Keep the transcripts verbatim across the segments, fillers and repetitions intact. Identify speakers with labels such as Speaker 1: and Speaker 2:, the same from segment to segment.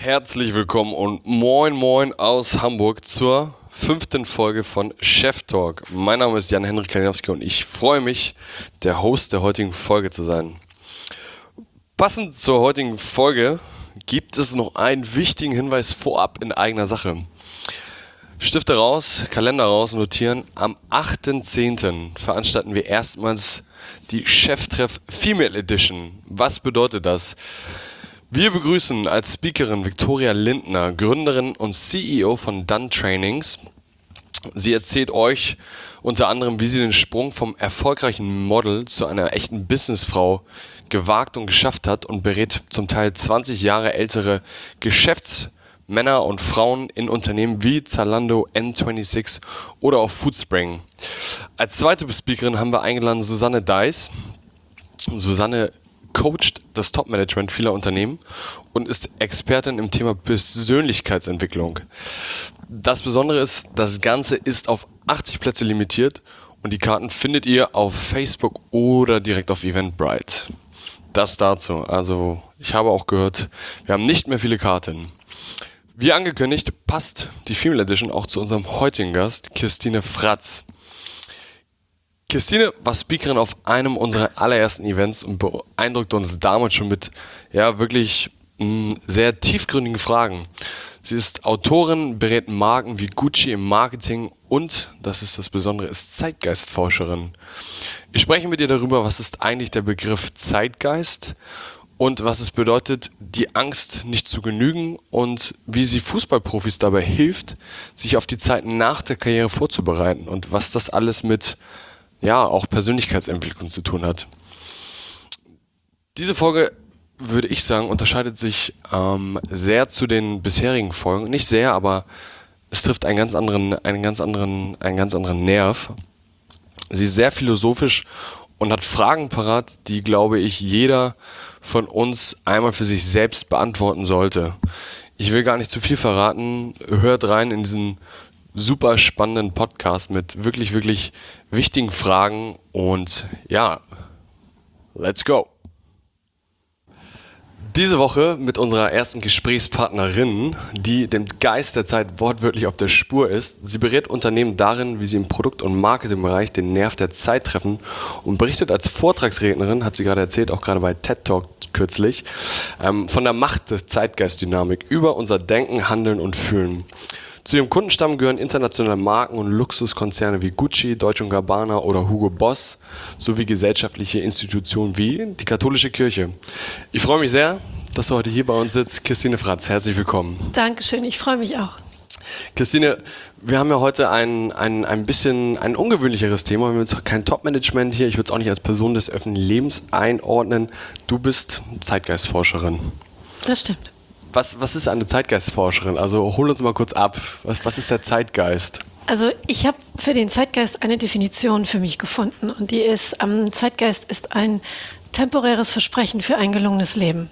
Speaker 1: Herzlich willkommen und moin moin aus Hamburg zur fünften Folge von Chef Talk. Mein Name ist Jan-Henrik Kalinowski und ich freue mich, der Host der heutigen Folge zu sein. Passend zur heutigen Folge gibt es noch einen wichtigen Hinweis vorab in eigener Sache. Stifte raus, Kalender raus, notieren. Am achten zehnten veranstalten wir erstmals die Cheftreff Female Edition. Was bedeutet das? Wir begrüßen als Speakerin Viktoria Lindner, Gründerin und C E O von Done Trainings. Sie erzählt euch unter anderem, wie sie den Sprung vom erfolgreichen Model zu einer echten Businessfrau gewagt und geschafft hat und berät zum Teil zwanzig Jahre ältere Geschäftsmänner und Frauen in Unternehmen wie Zalando, N sechsundzwanzig oder auch Foodspring. Als zweite Speakerin haben wir eingeladen Susanne Deiss. Susanne coacht das Top-Management vieler Unternehmen und ist Expertin im Thema Persönlichkeitsentwicklung. Das Besondere ist, das Ganze ist auf achtzig Plätze limitiert und die Karten findet ihr auf Facebook oder direkt auf Eventbrite. Das dazu. Also ich habe auch gehört, wir haben nicht mehr viele Karten. Wie angekündigt, passt die Female Edition auch zu unserem heutigen Gast, Christine Fratz. Christine war Speakerin auf einem unserer allerersten Events und beeindruckte uns damals schon mit ja, wirklich mh, sehr tiefgründigen Fragen. Sie ist Autorin, berät Marken wie Gucci im Marketing und, das ist das Besondere, ist Zeitgeistforscherin. Ich spreche mit ihr darüber, was ist eigentlich der Begriff Zeitgeist und was es bedeutet, die Angst nicht zu genügen und wie sie Fußballprofis dabei hilft, sich auf die Zeit nach der Karriere vorzubereiten und was das alles mit ja, auch Persönlichkeitsentwicklung zu tun hat. Diese Folge, würde ich sagen, unterscheidet sich ähm, sehr zu den bisherigen Folgen. Nicht sehr, aber es trifft einen ganz anderen, einen ganz anderen, einen ganz anderen Nerv. Sie ist sehr philosophisch und hat Fragen parat, die, glaube ich, jeder von uns einmal für sich selbst beantworten sollte. Ich will gar nicht zu viel verraten. Hört rein in diesen super spannenden Podcast mit wirklich, wirklich wichtigen Fragen und ja, let's go! Diese Woche mit unserer ersten Gesprächspartnerin, die dem Geist der Zeit wortwörtlich auf der Spur ist. Sie berät Unternehmen darin, wie sie im Produkt- und Marketingbereich den Nerv der Zeit treffen und berichtet als Vortragsrednerin, hat sie gerade erzählt, auch gerade bei TED Talk kürzlich, ähm, von der Macht der Zeitgeistdynamik über unser Denken, Handeln und Fühlen. Zu ihrem Kundenstamm gehören internationale Marken und Luxuskonzerne wie Gucci, Dolce und Gabbana oder Hugo Boss sowie gesellschaftliche Institutionen wie die katholische Kirche. Ich freue mich sehr, dass du heute hier bei uns sitzt. Christine Fratz, herzlich willkommen.
Speaker 2: Dankeschön, ich freue mich auch.
Speaker 1: Christine, wir haben ja heute ein, ein, ein bisschen ein ungewöhnlicheres Thema. Wir haben jetzt kein Top-Management hier. Ich würde es auch nicht als Person des öffentlichen Lebens einordnen. Du bist Zeitgeistforscherin.
Speaker 2: Das stimmt.
Speaker 1: Was, was ist eine Zeitgeistforscherin? Also hol uns mal kurz ab. Was, was ist der Zeitgeist?
Speaker 2: Also ich habe für den Zeitgeist eine Definition für mich gefunden und die ist, ähm, Zeitgeist ist ein temporäres Versprechen für ein gelungenes Leben.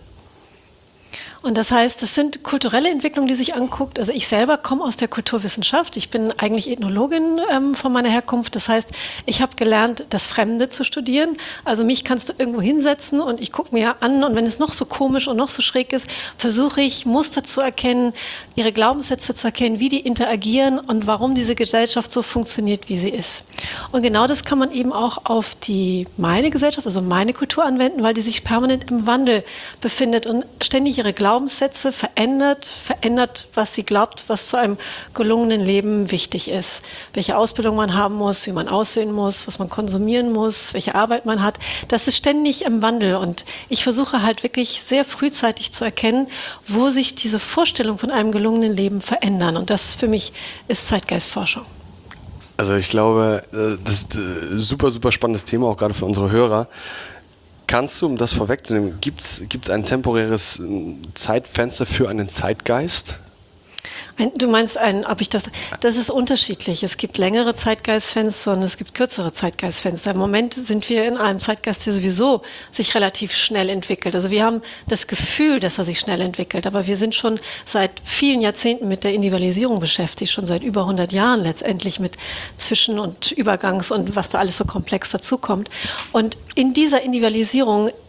Speaker 2: Und das heißt, es sind kulturelle Entwicklungen, die sich anguckt. Also ich selber komme aus der Kulturwissenschaft. Ich bin eigentlich Ethnologin ähm, von meiner Herkunft. Das heißt, ich habe gelernt, das Fremde zu studieren. Also mich kannst du irgendwo hinsetzen und ich gucke mir an. Und wenn es noch so komisch und noch so schräg ist, versuche ich Muster zu erkennen, ihre Glaubenssätze zu erkennen, wie die interagieren und warum diese Gesellschaft so funktioniert, wie sie ist. Und genau das kann man eben auch auf die meine Gesellschaft, also meine Kultur anwenden, weil die sich permanent im Wandel befindet und ständig ihre Glaubenssätze Glaubenssätze verändert, verändert, was sie glaubt, was zu einem gelungenen Leben wichtig ist. Welche Ausbildung man haben muss, wie man aussehen muss, was man konsumieren muss, welche Arbeit man hat. Das ist ständig im Wandel und ich versuche halt wirklich sehr frühzeitig zu erkennen, wo sich diese Vorstellungen von einem gelungenen Leben verändern. Und das ist für mich ist Zeitgeistforschung.
Speaker 1: Also ich glaube, das ist ein super, super spannendes Thema, auch gerade für unsere Hörer. Kannst du, um das vorwegzunehmen, gibt es ein temporäres Zeitfenster für einen Zeitgeist?
Speaker 2: Ein, du meinst, ein, ob ich das, das ist unterschiedlich. Es gibt längere Zeitgeistfenster und es gibt kürzere Zeitgeistfenster. Im Moment sind wir in einem Zeitgeist, der sowieso sich relativ schnell entwickelt. Also wir haben das Gefühl, dass er sich schnell entwickelt, aber wir sind schon seit vielen Jahrzehnten mit der Individualisierung beschäftigt, schon seit über hundert Jahren letztendlich mit Zwischen- und Übergangs- und was da alles so komplex dazukommt. Und in dieser Individualisierung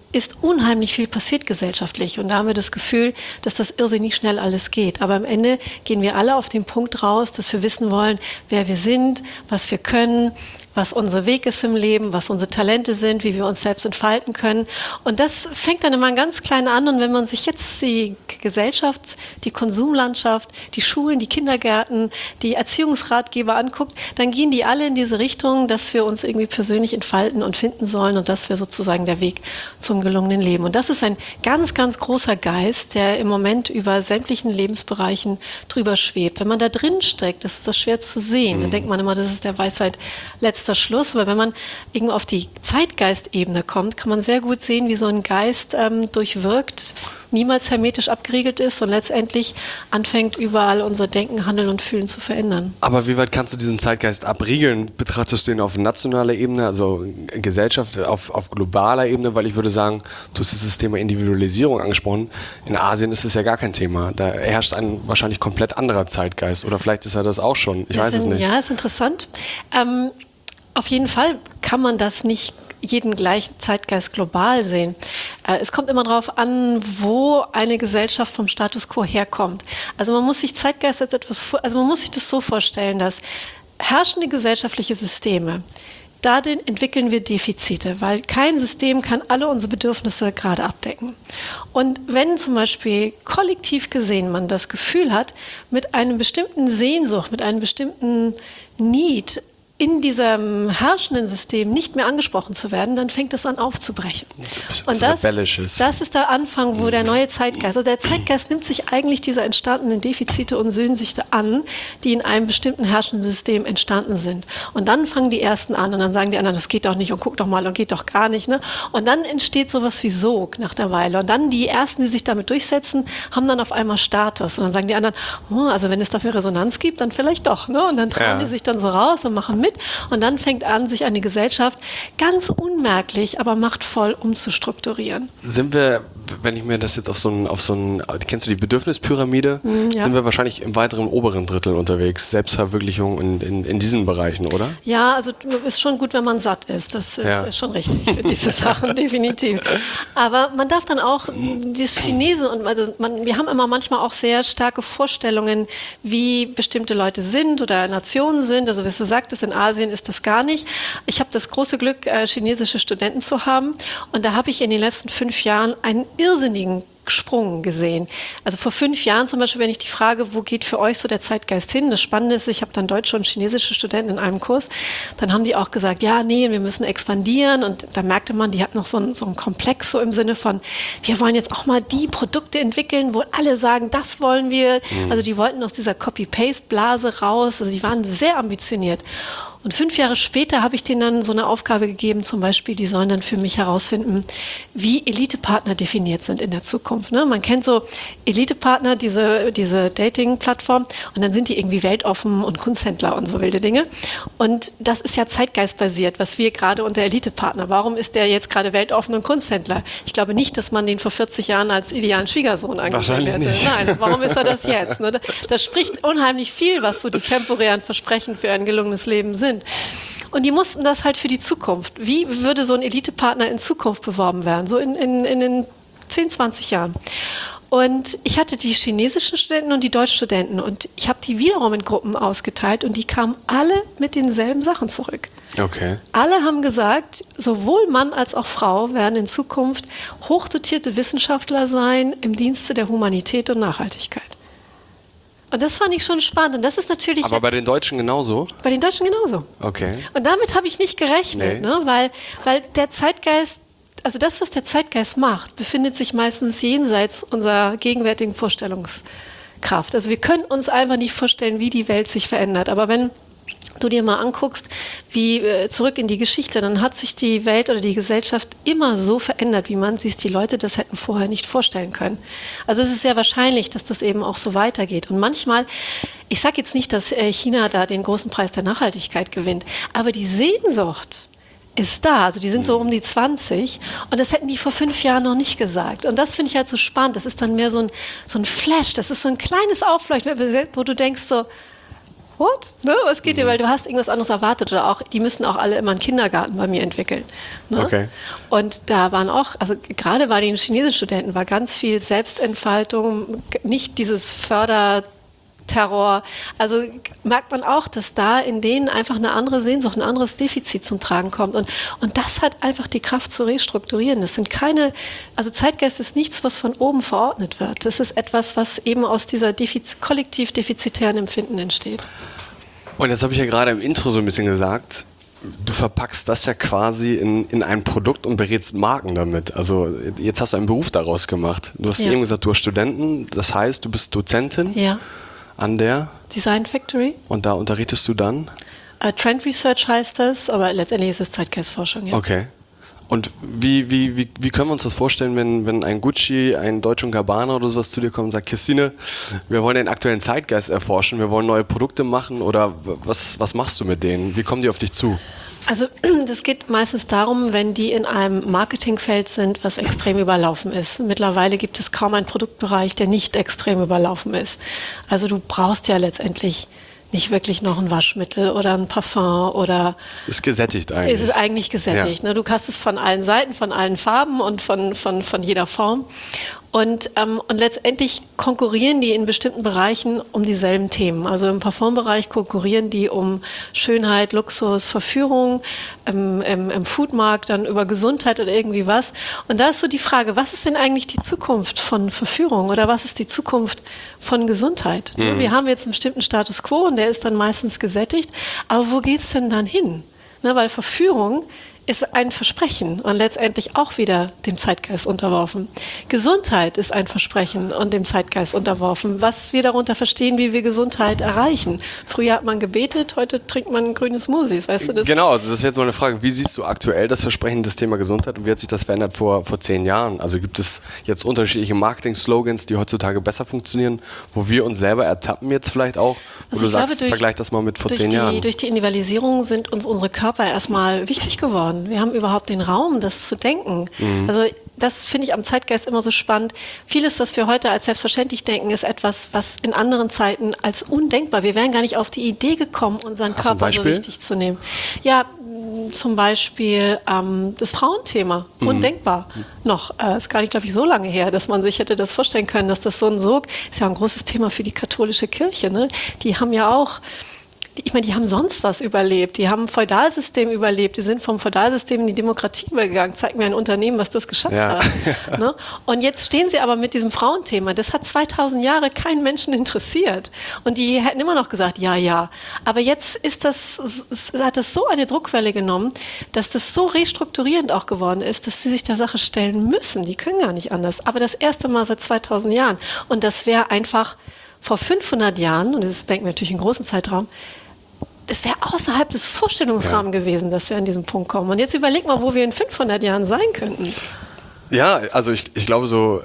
Speaker 2: ist unheimlich viel passiert gesellschaftlich und da haben wir das Gefühl, dass das irrsinnig schnell alles geht. Aber am Ende gehen wir alle auf den Punkt raus, dass wir wissen wollen, wer wir sind, was wir können, was unser Weg ist im Leben, was unsere Talente sind, wie wir uns selbst entfalten können. Und das fängt dann immer ganz klein an. Und wenn man sich jetzt die Gesellschaft, die Konsumlandschaft, die Schulen, die Kindergärten, die Erziehungsratgeber anguckt, dann gehen die alle in diese Richtung, dass wir uns irgendwie persönlich entfalten und finden sollen. Und das wäre sozusagen der Weg zum gelungenen Leben. Und das ist ein ganz, ganz großer Geist, der im Moment über sämtlichen Lebensbereichen drüber schwebt. Wenn man da drin steckt, ist das schwer zu sehen. Dann denkt man immer, das ist der Weisheit letzter Schluss, aber wenn man irgendwo auf die Zeitgeistebene kommt, kann man sehr gut sehen, wie so ein Geist ähm, durchwirkt, niemals hermetisch abgeriegelt ist und letztendlich anfängt, überall unser Denken, Handeln und Fühlen zu verändern.
Speaker 1: Aber wie weit kannst du diesen Zeitgeist abriegeln? Betrachtest du ihn auf nationaler Ebene, also Gesellschaft, auf, auf globaler Ebene? Weil ich würde sagen, du hast das Thema Individualisierung angesprochen. In Asien ist es ja gar kein Thema. Da herrscht ein wahrscheinlich komplett anderer Zeitgeist. Oder vielleicht ist er das auch schon. Ich
Speaker 2: Wir
Speaker 1: weiß
Speaker 2: sind,
Speaker 1: es nicht.
Speaker 2: Ja, ist interessant. Ähm, Auf jeden Fall kann man das nicht jeden gleichen Zeitgeist global sehen. Äh, es kommt immer darauf an, wo eine Gesellschaft vom Status quo herkommt. Also man muss sich Zeitgeist als etwas, vor, also man muss sich das so vorstellen, dass herrschende gesellschaftliche Systeme, darin entwickeln wir Defizite, weil kein System kann alle unsere Bedürfnisse gerade abdecken. Und wenn zum Beispiel kollektiv gesehen man das Gefühl hat, mit einem bestimmten Sehnsucht, mit einem bestimmten Need, in diesem herrschenden System nicht mehr angesprochen zu werden, dann fängt das an aufzubrechen. Und das, das ist der Anfang, wo der neue Zeitgeist, also der Zeitgeist nimmt sich eigentlich dieser entstandenen Defizite und Sehnsüchte an, die in einem bestimmten herrschenden System entstanden sind. Und dann fangen die Ersten an und dann sagen die anderen, das geht doch nicht und guck doch mal und geht doch gar nicht. Ne? Und dann entsteht sowas wie Sog nach der Weile. Und dann die Ersten, die sich damit durchsetzen, haben dann auf einmal Status. Und dann sagen die anderen, oh, also wenn es dafür Resonanz gibt, dann vielleicht doch. Ne? Und dann trauen ja. die sich dann so raus und machen mit. Und dann fängt an, sich eine Gesellschaft ganz unmerklich, aber machtvoll umzustrukturieren.
Speaker 1: Sind wir, wenn ich mir das jetzt auf so ein, auf so ein, kennst du die Bedürfnispyramide? Mm, ja. Sind wir wahrscheinlich im weiteren oberen Drittel unterwegs, Selbstverwirklichung in, in, in diesen Bereichen, oder?
Speaker 2: Ja, also ist schon gut, wenn man satt ist. Das ist ja. schon richtig für diese Sachen, definitiv. Aber man darf dann auch das Chinesen, und also man, wir haben immer manchmal auch sehr starke Vorstellungen, wie bestimmte Leute sind oder Nationen sind. Also wie du sagtest, in Asien ist das gar nicht. Ich habe das große Glück, äh, chinesische Studenten zu haben. Und da habe ich in den letzten fünf Jahren einen irrsinnigen Sprung gesehen. Also vor fünf Jahren zum Beispiel, wenn ich die Frage, wo geht für euch so der Zeitgeist hin? Das Spannende ist, ich habe dann deutsche und chinesische Studenten in einem Kurs, dann haben die auch gesagt, ja, nee, wir müssen expandieren und da merkte man, die hat noch so einen, so einen Komplex so im Sinne von, wir wollen jetzt auch mal die Produkte entwickeln, wo alle sagen, das wollen wir. Mhm. Also die wollten aus dieser Copy-Paste-Blase raus, also die waren sehr ambitioniert. Und fünf Jahre später habe ich denen dann so eine Aufgabe gegeben, zum Beispiel, die sollen dann für mich herausfinden, wie Elitepartner definiert sind in der Zukunft. Ne? Man kennt so Elitepartner, diese, diese Dating-Plattform, und dann sind die irgendwie weltoffen und Kunsthändler und so wilde Dinge. Und das ist ja zeitgeistbasiert, was wir gerade unter Elitepartner. Warum ist der jetzt gerade weltoffen und Kunsthändler? Ich glaube nicht, dass man den vor vierzig Jahren als idealen Schwiegersohn angesehen hätte.
Speaker 1: Nicht.
Speaker 2: Nein, warum ist er das jetzt? Ne? Das spricht unheimlich viel, was so die temporären Versprechen für ein gelungenes Leben sind. Und die mussten das halt für die Zukunft. Wie würde so ein Elitepartner in Zukunft beworben werden? So in, in, in den zehn, zwanzig Jahren. Und ich hatte die chinesischen Studenten und die deutschen Studenten und ich habe die wiederum in Gruppen ausgeteilt und die kamen alle mit denselben Sachen zurück.
Speaker 1: Okay.
Speaker 2: Alle haben gesagt, sowohl Mann als auch Frau werden in Zukunft hochdotierte Wissenschaftler sein im Dienste der Humanität und Nachhaltigkeit. Und das fand ich schon spannend. Und das ist natürlich
Speaker 1: Aber bei den Deutschen genauso?
Speaker 2: Bei den Deutschen genauso.
Speaker 1: Okay.
Speaker 2: Und damit habe ich nicht gerechnet, nee. ne? weil, weil der Zeitgeist, also das, was der Zeitgeist macht, befindet sich meistens jenseits unserer gegenwärtigen Vorstellungskraft. Also wir können uns einfach nicht vorstellen, wie die Welt sich verändert. Aber wenn du dir mal anguckst, wie äh, zurück in die Geschichte, dann hat sich die Welt oder die Gesellschaft immer so verändert, wie man sich die Leute das hätten vorher nicht vorstellen können. Also es ist sehr wahrscheinlich, dass das eben auch so weitergeht. Und manchmal, ich sage jetzt nicht, dass äh, China da den großen Preis der Nachhaltigkeit gewinnt, aber die Sehnsucht ist da, also die sind so um die zwanzig und das hätten die vor fünf Jahren noch nicht gesagt. Und das finde ich halt so spannend, das ist dann mehr so ein, so ein Flash, das ist so ein kleines Aufleuchten, wo du denkst so, what? Ne? Was geht dir, weil du hast irgendwas anderes erwartet oder auch, die müssen auch alle immer einen Kindergarten bei mir entwickeln. Ne?
Speaker 1: Okay.
Speaker 2: Und da waren auch, also gerade bei den chinesischen Studenten war ganz viel Selbstentfaltung, nicht dieses Förder Terror. Also merkt man auch, dass da in denen einfach eine andere Sehnsucht, ein anderes Defizit zum Tragen kommt. Und, und das hat einfach die Kraft zu restrukturieren. Das sind keine, also Zeitgeist ist nichts, was von oben verordnet wird. Das ist etwas, was eben aus dieser Defiz- kollektiv defizitären Empfinden entsteht.
Speaker 1: Und jetzt habe ich ja gerade im Intro so ein bisschen gesagt, du verpackst das ja quasi in, in ein Produkt und berätst Marken damit. Also jetzt hast du einen Beruf daraus gemacht. Du hast
Speaker 2: ja.
Speaker 1: eben gesagt, du hast Studenten, das heißt, du bist Dozentin.
Speaker 2: Ja.
Speaker 1: An der
Speaker 2: Design Factory.
Speaker 1: Und da unterrichtest du dann?
Speaker 2: Uh, Trend Research heißt das, aber letztendlich ist es Zeitgeistforschung, ja.
Speaker 1: Okay. Und wie, wie, wie, wie können wir uns das vorstellen, wenn, wenn ein Gucci, ein Deutsche und Gabbana oder sowas zu dir kommt und sagt, Christine, wir wollen den aktuellen Zeitgeist erforschen, wir wollen neue Produkte machen oder was, was machst du mit denen? Wie kommen die auf dich zu?
Speaker 2: Also das geht meistens darum, wenn die in einem Marketingfeld sind, was extrem überlaufen ist. Mittlerweile gibt es kaum einen Produktbereich, der nicht extrem überlaufen ist. Also du brauchst ja letztendlich nicht wirklich noch ein Waschmittel oder ein Parfum oder...
Speaker 1: Ist gesättigt eigentlich.
Speaker 2: Ist es eigentlich gesättigt. Ja. Ne? Du hast es von allen Seiten, von allen Farben und von, von, von jeder Form. Und, ähm, und letztendlich konkurrieren die in bestimmten Bereichen um dieselben Themen. Also im Parfumbereich konkurrieren die um Schönheit, Luxus, Verführung, ähm, im, im Foodmarkt dann über Gesundheit oder irgendwie was. Und da ist so die Frage, was ist denn eigentlich die Zukunft von Verführung oder was ist die Zukunft von Gesundheit? Mhm. Wir haben jetzt einen bestimmten Status quo und der ist dann meistens gesättigt. Aber wo geht es denn dann hin? Ne, weil Verführung ist ein Versprechen und letztendlich auch wieder dem Zeitgeist unterworfen. Gesundheit ist ein Versprechen und dem Zeitgeist unterworfen. Was wir darunter verstehen, wie wir Gesundheit erreichen. Früher hat man gebetet, heute trinkt man grüne Smoothies, weißt du das?
Speaker 1: Genau, also das wäre jetzt mal eine Frage. Wie siehst du aktuell das Versprechen des Thema Gesundheit und wie hat sich das verändert vor, vor zehn Jahren? Also gibt es jetzt unterschiedliche Marketing-Slogans, die heutzutage besser funktionieren, wo wir uns selber ertappen jetzt vielleicht auch? Wo
Speaker 2: also
Speaker 1: du sagst,
Speaker 2: glaube, durch,
Speaker 1: vergleich das mal mit vor
Speaker 2: durch
Speaker 1: zehn
Speaker 2: die,
Speaker 1: Jahren.
Speaker 2: Durch die Individualisierung sind uns unsere Körper erstmal wichtig geworden. Wir haben überhaupt den Raum, das zu denken. Mhm. Also das finde ich am Zeitgeist immer so spannend. Vieles, was wir heute als selbstverständlich denken, ist etwas, was in anderen Zeiten als undenkbar. Wir wären gar nicht auf die Idee gekommen, unseren
Speaker 1: Hast du ein
Speaker 2: Körper so
Speaker 1: Beispiel?
Speaker 2: wichtig zu nehmen. Ja, zum Beispiel ähm, das Frauenthema. Mhm. Undenkbar. Noch. Äh, ist gar nicht, glaube ich, so lange her, dass man sich hätte das vorstellen können, dass das so ein Sog ist ja ein großes Thema für die katholische Kirche. Ne? Die haben ja auch Ich meine, die haben sonst was überlebt. Die haben ein Feudalsystem überlebt. Die sind vom Feudalsystem in die Demokratie übergegangen. Zeig mir ein Unternehmen, was das geschafft
Speaker 1: ja.
Speaker 2: hat. Ne? Und jetzt stehen sie aber mit diesem Frauenthema. Das hat zweitausend Jahre keinen Menschen interessiert. Und die hätten immer noch gesagt, ja, ja. Aber jetzt ist das, hat das so eine Druckwelle genommen, dass das so restrukturierend auch geworden ist, dass sie sich der Sache stellen müssen. Die können gar nicht anders. Aber das erste Mal seit zweitausend Jahren. Und das wäre einfach vor fünfhundert Jahren, und das denken wir natürlich in großen Zeitraum, das wäre außerhalb des Vorstellungsrahmens ja. gewesen, dass wir an diesen Punkt kommen. Und jetzt überleg mal, wo wir in fünfhundert Jahren sein könnten.
Speaker 1: Ja, also ich, ich glaube so,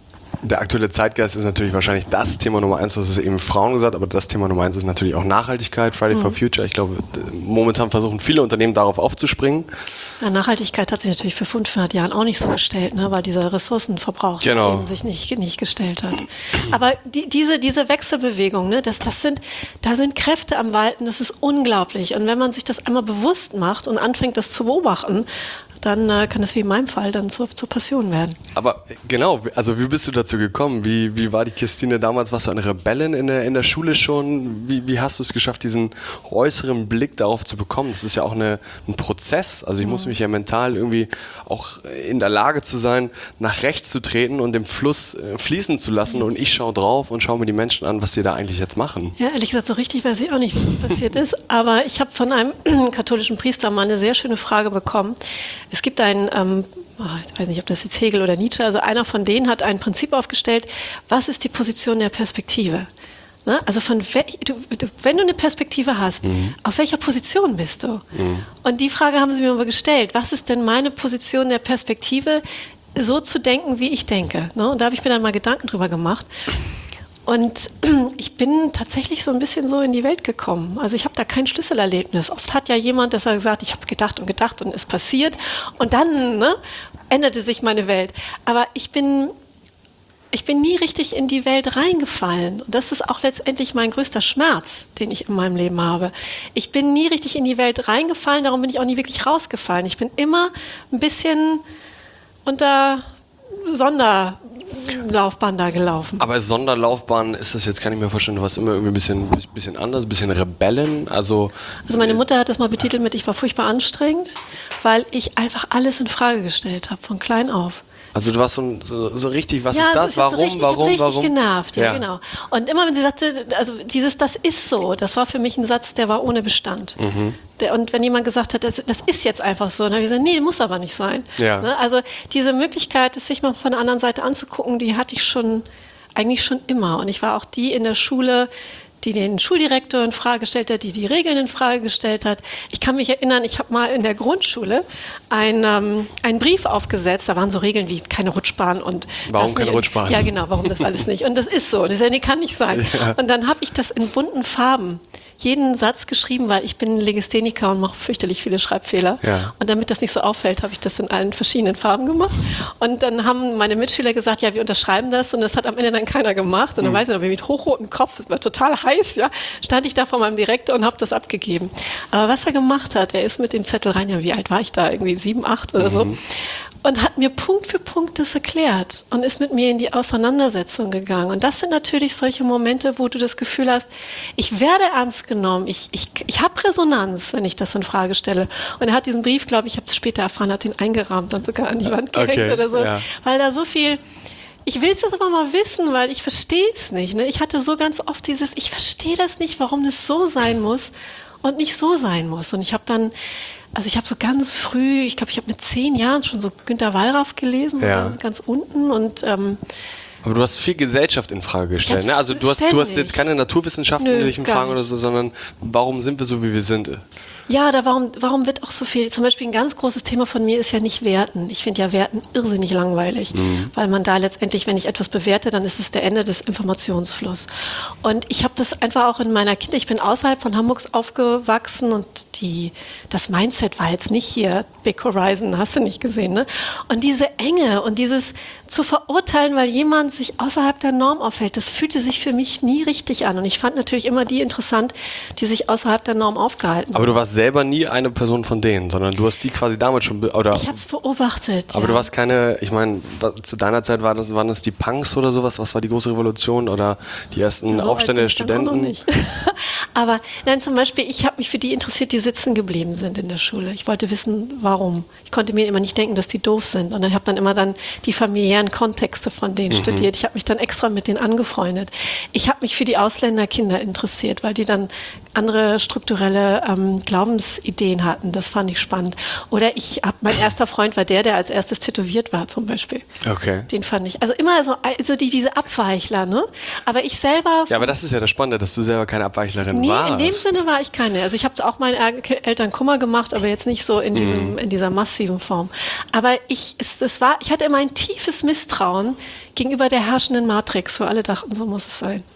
Speaker 1: der aktuelle Zeitgeist ist natürlich wahrscheinlich das Thema Nummer eins, das ist eben Frauen gesagt, aber das Thema Nummer eins ist natürlich auch Nachhaltigkeit, Friday mhm. for Future. Ich glaube, momentan versuchen viele Unternehmen darauf aufzuspringen.
Speaker 2: Ja, Nachhaltigkeit hat sich natürlich für fünfhundert Jahren auch nicht so gestellt, ne, weil dieser Ressourcenverbrauch
Speaker 1: genau.
Speaker 2: eben sich nicht, nicht gestellt hat. Aber die, diese, diese Wechselbewegung, ne, das, das sind, da sind Kräfte am Walten, das ist unglaublich. Und wenn man sich das einmal bewusst macht und anfängt, das zu beobachten, dann äh, kann es wie in meinem Fall dann zur, zur Passion werden.
Speaker 1: Aber genau, also wie bist du dazu gekommen? Wie, wie war die Christine damals? Warst du eine Rebellin in der, in der Schule schon? Wie, wie hast du es geschafft, diesen äußeren Blick darauf zu bekommen? Das ist ja auch eine, ein Prozess. Also ich mhm. muss mich ja mental irgendwie auch in der Lage zu sein, nach rechts zu treten und den Fluss äh, fließen zu lassen. Und ich schaue drauf und schaue mir die Menschen an, was sie da eigentlich jetzt machen.
Speaker 2: Ja, ehrlich gesagt, so richtig weiß ich auch nicht, wie das passiert ist. Aber ich habe von einem katholischen Priester mal eine sehr schöne Frage bekommen. Es gibt einen, ähm, oh, ich weiß nicht, ob das jetzt Hegel oder Nietzsche, also einer von denen hat ein Prinzip aufgestellt, was ist die Position der Perspektive? Ne? Also von welch, du, du, wenn du eine Perspektive hast, mhm. auf welcher Position bist du? Mhm. Und die Frage haben sie mir immer gestellt, was ist denn meine Position der Perspektive, so zu denken, wie ich denke? Ne? Und da habe ich mir dann mal Gedanken drüber gemacht. Und ich bin tatsächlich so ein bisschen so in die Welt gekommen. Also ich habe da kein Schlüsselerlebnis. Oft hat ja jemand, das hat gesagt, ich habe gedacht und gedacht und es passiert. Und dann ne, änderte sich meine Welt. Aber ich bin ich bin nie richtig in die Welt reingefallen. Und das ist auch letztendlich mein größter Schmerz, den ich in meinem Leben habe. Ich bin nie richtig in die Welt reingefallen, darum bin ich auch nie wirklich rausgefallen. Ich bin immer ein bisschen unter Sonderlaufbahn da gelaufen.
Speaker 1: Aber Sonderlaufbahn ist das jetzt, kann ich mir vorstellen, du warst immer irgendwie ein bisschen, bisschen anders, ein bisschen Rebellen. Also,
Speaker 2: also meine Mutter hat das mal betitelt mit, ich war furchtbar anstrengend, weil ich einfach alles in Frage gestellt habe, von klein auf.
Speaker 1: Also du warst so, so, so richtig, was
Speaker 2: ja,
Speaker 1: ist das, warum,
Speaker 2: so richtig,
Speaker 1: warum,
Speaker 2: ich richtig
Speaker 1: warum?
Speaker 2: genervt, ja,
Speaker 1: ja,
Speaker 2: genau. Und immer wenn sie sagte, also dieses, das ist so, das war für mich ein Satz, der war ohne Bestand. Mhm. Der, und wenn jemand gesagt hat, das, das ist jetzt einfach so, dann habe ich gesagt, nee, muss aber nicht sein.
Speaker 1: Ja.
Speaker 2: Ne? Also diese Möglichkeit, es sich mal von der anderen Seite anzugucken, die hatte ich schon, eigentlich schon immer. Und ich war auch die in der Schule, die den Schuldirektor in Frage gestellt hat, die die Regeln in Frage gestellt hat. Ich kann mich erinnern, ich habe mal in der Grundschule ein, ähm, einen Brief aufgesetzt, da waren so Regeln wie keine Rutschbahn und
Speaker 1: warum
Speaker 2: das
Speaker 1: keine
Speaker 2: nicht.
Speaker 1: Rutschbahn?
Speaker 2: Ja, genau, warum das alles nicht. Und das ist so. Das nee, kann nicht sein. Ja. Und dann habe ich das in bunten Farben jeden Satz geschrieben, weil ich bin Legastheniker und mache fürchterlich viele Schreibfehler.
Speaker 1: Ja.
Speaker 2: Und damit das nicht so auffällt, habe ich das in allen verschiedenen Farben gemacht. Und dann haben meine Mitschüler gesagt, ja, wir unterschreiben das. Und das hat am Ende dann keiner gemacht. Und dann mhm. weiß ich noch, mit hochrotem Kopf, es war total heiß, ja, stand ich da vor meinem Direktor und habe das abgegeben. Aber was er gemacht hat, er ist mit dem Zettel rein, ja, wie alt war ich da? Irgendwie sieben, acht oder so. Mhm. Und hat mir Punkt für Punkt das erklärt und ist mit mir in die Auseinandersetzung gegangen. Und das sind natürlich solche Momente, wo du das Gefühl hast, ich werde ernst genommen, ich, ich, ich habe Resonanz, wenn ich das in Frage stelle. Und er hat diesen Brief, glaube ich, ich habe es später erfahren, hat ihn eingerahmt und sogar an die Wand gehängt okay, oder so. Ja. Weil da so viel... Ich will es jetzt aber mal wissen, weil ich verstehe es nicht. Ne? Ich hatte so ganz oft dieses, ich verstehe das nicht, warum das so sein muss und nicht so sein muss. Und ich habe dann... Also ich habe so ganz früh, ich glaube, ich habe mit zehn Jahren schon so Günter Wallraff gelesen,
Speaker 1: ja.
Speaker 2: so ganz, ganz unten und ähm,
Speaker 1: aber du hast viel Gesellschaft in Frage gestellt, ne? Also du hast, du hast jetzt keine Naturwissenschaften
Speaker 2: Nö,
Speaker 1: in dich in Fragen oder so, sondern warum sind wir so, wie wir sind?
Speaker 2: Ja, da warum, warum wird auch so viel, zum Beispiel ein ganz großes Thema von mir ist ja nicht Werten. Ich finde ja Werten irrsinnig langweilig, mhm. weil man da letztendlich, wenn ich etwas bewerte, dann ist es der Ende des Informationsflusses. Und ich habe das einfach auch in meiner Kindheit, ich bin außerhalb von Hamburgs aufgewachsen und die, das Mindset war jetzt nicht hier, Big Horizon, hast du nicht gesehen, ne? Und diese Enge und dieses zu verurteilen, weil jemand sich außerhalb der Norm aufhält, das fühlte sich für mich nie richtig an. Und ich fand natürlich immer die interessant, die sich außerhalb der Norm aufgehalten haben.
Speaker 1: Aber du warst selber nie eine Person von denen, sondern du hast die quasi damals schon... Oder,
Speaker 2: ich habe es beobachtet.
Speaker 1: Aber ja. Du warst keine, ich meine, zu deiner Zeit war das, waren das die Punks oder sowas? Was war die große Revolution oder die ersten so Aufstände der Studenten? Auch noch nicht.
Speaker 2: Aber nein, zum Beispiel, ich habe mich für die interessiert, die sitzen geblieben sind in der Schule. Ich wollte wissen, warum. Ich konnte mir immer nicht denken, dass die doof sind. Und ich habe dann immer dann die familiären Kontexte von denen mhm. studiert. Ich habe mich dann extra mit denen angefreundet. Ich habe mich für die Ausländerkinder interessiert, weil die dann andere strukturelle ähm, Glaubensideen hatten. Das fand ich spannend. Oder ich habe, mein erster Freund war der, der als erstes tätowiert war zum Beispiel.
Speaker 1: Okay.
Speaker 2: Den fand ich. Also immer so, also die, diese Abweichler, ne? Aber ich selber...
Speaker 1: Ja, aber das ist ja das Spannende, dass du selber keine Abweichlerin
Speaker 2: nee,
Speaker 1: warst.
Speaker 2: In dem Sinne war ich keine. Also ich habe auch meinen Eltern Kummer gemacht, aber jetzt nicht so in, diesem, mm. in dieser massiven Form. Aber ich, es, es war, ich hatte immer ein tiefes Misstrauen gegenüber der herrschenden Matrix, wo alle dachten, so muss es sein.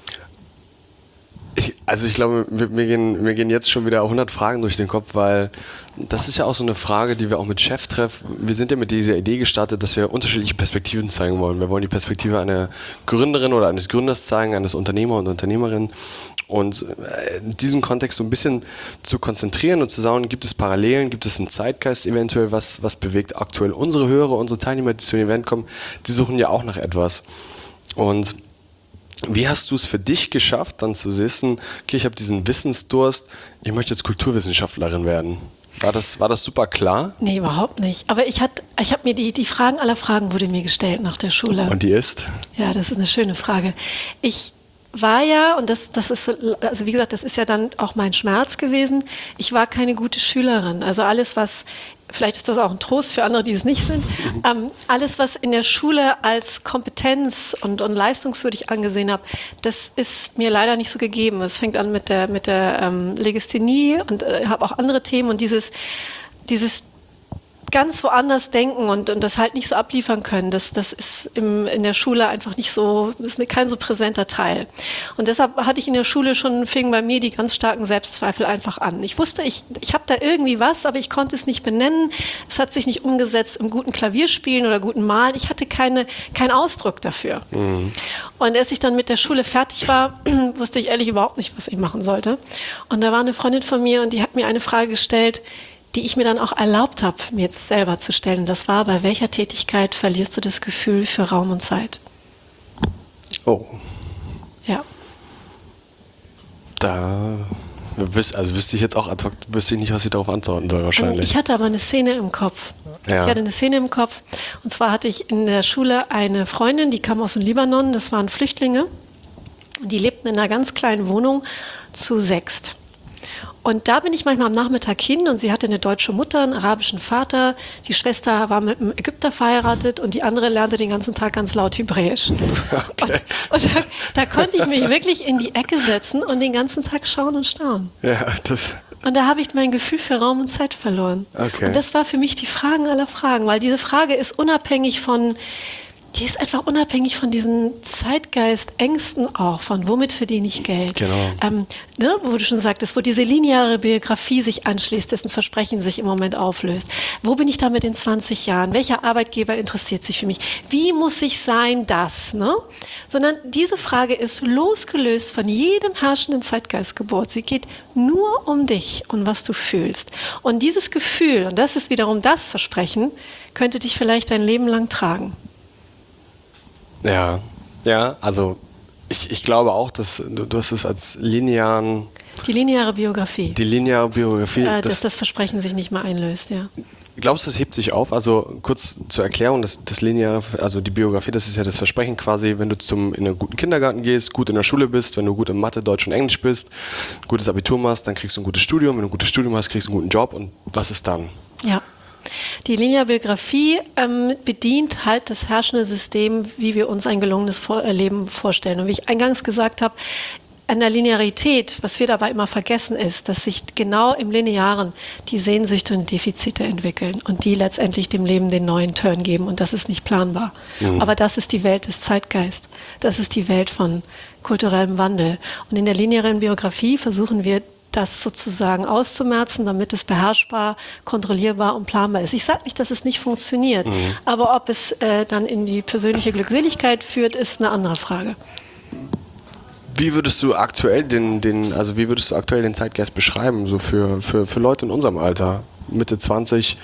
Speaker 1: Ich, also ich glaube, wir, mir, gehen, mir gehen jetzt schon wieder hundert Fragen durch den Kopf, weil das ist ja auch so eine Frage, die wir auch mit Cheftreff, wir sind ja mit dieser Idee gestartet, dass wir unterschiedliche Perspektiven zeigen wollen. Wir wollen die Perspektive einer Gründerin oder eines Gründers zeigen, eines Unternehmer und Unternehmerin und diesen Kontext so ein bisschen zu konzentrieren und zu sagen, gibt es Parallelen, gibt es einen Zeitgeist eventuell, was, was bewegt aktuell unsere Hörer, unsere Teilnehmer, die zu dem Event kommen, die suchen ja auch nach etwas. Und wie hast du es für dich geschafft, dann zu wissen, okay, ich habe diesen Wissensdurst, ich möchte jetzt Kulturwissenschaftlerin werden? War das, war das super klar?
Speaker 2: Nee, überhaupt nicht. Aber ich, ich habe mir die, die Fragen aller Fragen wurde mir gestellt nach der Schule.
Speaker 1: Und die ist?
Speaker 2: Ja, das ist eine schöne Frage. Ich war ja, und das, das ist, also wie gesagt, das ist ja dann auch mein Schmerz gewesen, ich war keine gute Schülerin. Also alles, was, vielleicht ist das auch ein Trost für andere, die es nicht sind, ähm, alles, was in der Schule als Kompetenz und, und leistungswürdig angesehen habe, das ist mir leider nicht so gegeben. Es fängt an mit der, mit der ähm, Legasthenie und äh, habe auch andere Themen und dieses, dieses ganz woanders denken und, und das halt nicht so abliefern können. Das, das ist im, in der Schule einfach nicht so, ist eine, kein so präsenter Teil. Und deshalb hatte ich in der Schule schon, fingen bei mir die ganz starken Selbstzweifel einfach an. Ich wusste, ich, ich habe da irgendwie was, aber ich konnte es nicht benennen. Es hat sich nicht umgesetzt im guten Klavierspielen oder guten Malen. Ich hatte keine, keinen Ausdruck dafür. Mhm. Und als ich dann mit der Schule fertig war, wusste ich ehrlich überhaupt nicht, was ich machen sollte. Und da war eine Freundin von mir und die hat mir eine Frage gestellt, die ich mir dann auch erlaubt habe, mir jetzt selber zu stellen. Und das war, bei welcher Tätigkeit verlierst du das Gefühl für Raum und Zeit?
Speaker 1: Oh.
Speaker 2: Ja.
Speaker 1: Da wüs- also wüsste ich jetzt auch ad hoc, wüsste ich nicht, was ich darauf antworten soll wahrscheinlich.
Speaker 2: Ich hatte aber eine Szene im Kopf.
Speaker 1: Ja.
Speaker 2: Ich hatte eine Szene im Kopf. Und zwar hatte ich in der Schule eine Freundin, die kam aus dem Libanon, das waren Flüchtlinge. Und die lebten in einer ganz kleinen Wohnung zu sechst. Und da bin ich manchmal am Nachmittag hin und sie hatte eine deutsche Mutter, einen arabischen Vater. Die Schwester war mit einem Ägypter verheiratet und die andere lernte den ganzen Tag ganz laut Hebräisch. Okay. Und, und da, da konnte ich mich wirklich in die Ecke setzen und den ganzen Tag schauen und staunen.
Speaker 1: Ja, das...
Speaker 2: Und da habe ich mein Gefühl für Raum und Zeit verloren.
Speaker 1: Okay.
Speaker 2: Und das war für mich die Fragen aller Fragen, weil diese Frage ist unabhängig von... Die ist einfach unabhängig von diesen Zeitgeist-Ängsten auch, von womit verdiene ich Geld.
Speaker 1: Genau.
Speaker 2: Ähm, ne, wo du schon sagtest, wo diese lineare Biografie sich anschließt, dessen Versprechen sich im Moment auflöst. Wo bin ich damit in zwanzig Jahren? Welcher Arbeitgeber interessiert sich für mich? Wie muss ich sein, das? Ne? Sondern diese Frage ist losgelöst von jedem herrschenden Zeitgeistgebot. Sie geht nur um dich und was du fühlst. Und dieses Gefühl, und das ist wiederum das Versprechen, könnte dich vielleicht dein Leben lang tragen.
Speaker 1: Ja, ja, also ich, ich glaube auch, dass du, du hast es als linearen...
Speaker 2: Die lineare Biografie.
Speaker 1: Die lineare Biografie.
Speaker 2: Äh,
Speaker 1: das,
Speaker 2: dass das Versprechen sich nicht mehr einlöst, ja.
Speaker 1: Glaubst du, das hebt sich auf? Also kurz zur Erklärung, das, das lineare, also die Biografie, das ist ja das Versprechen quasi, wenn du zum, in einen guten Kindergarten gehst, gut in der Schule bist, wenn du gut in Mathe, Deutsch und Englisch bist, gutes Abitur machst, dann kriegst du ein gutes Studium, wenn du ein gutes Studium hast, kriegst du einen guten Job und was ist dann?
Speaker 2: Ja. Die lineare Biografie ähm, bedient halt das herrschende System, wie wir uns ein gelungenes Vor- Leben vorstellen. Und wie ich eingangs gesagt habe, an der Linearität, was wir dabei immer vergessen, ist, dass sich genau im Linearen die Sehnsüchte und Defizite entwickeln und die letztendlich dem Leben den neuen Turn geben. Und das ist nicht planbar. Mhm. Aber das ist die Welt des Zeitgeists. Das ist die Welt von kulturellem Wandel. Und in der linearen Biografie versuchen wir, das sozusagen auszumerzen, damit es beherrschbar, kontrollierbar und planbar ist. Ich sage nicht, dass es nicht funktioniert, mhm. aber ob es äh, dann in die persönliche Glückseligkeit führt, ist eine andere Frage.
Speaker 1: Wie würdest du aktuell den, den, also wie würdest du aktuell den Zeitgeist beschreiben, so für, für, für Leute in unserem Alter, Mitte zwanzig?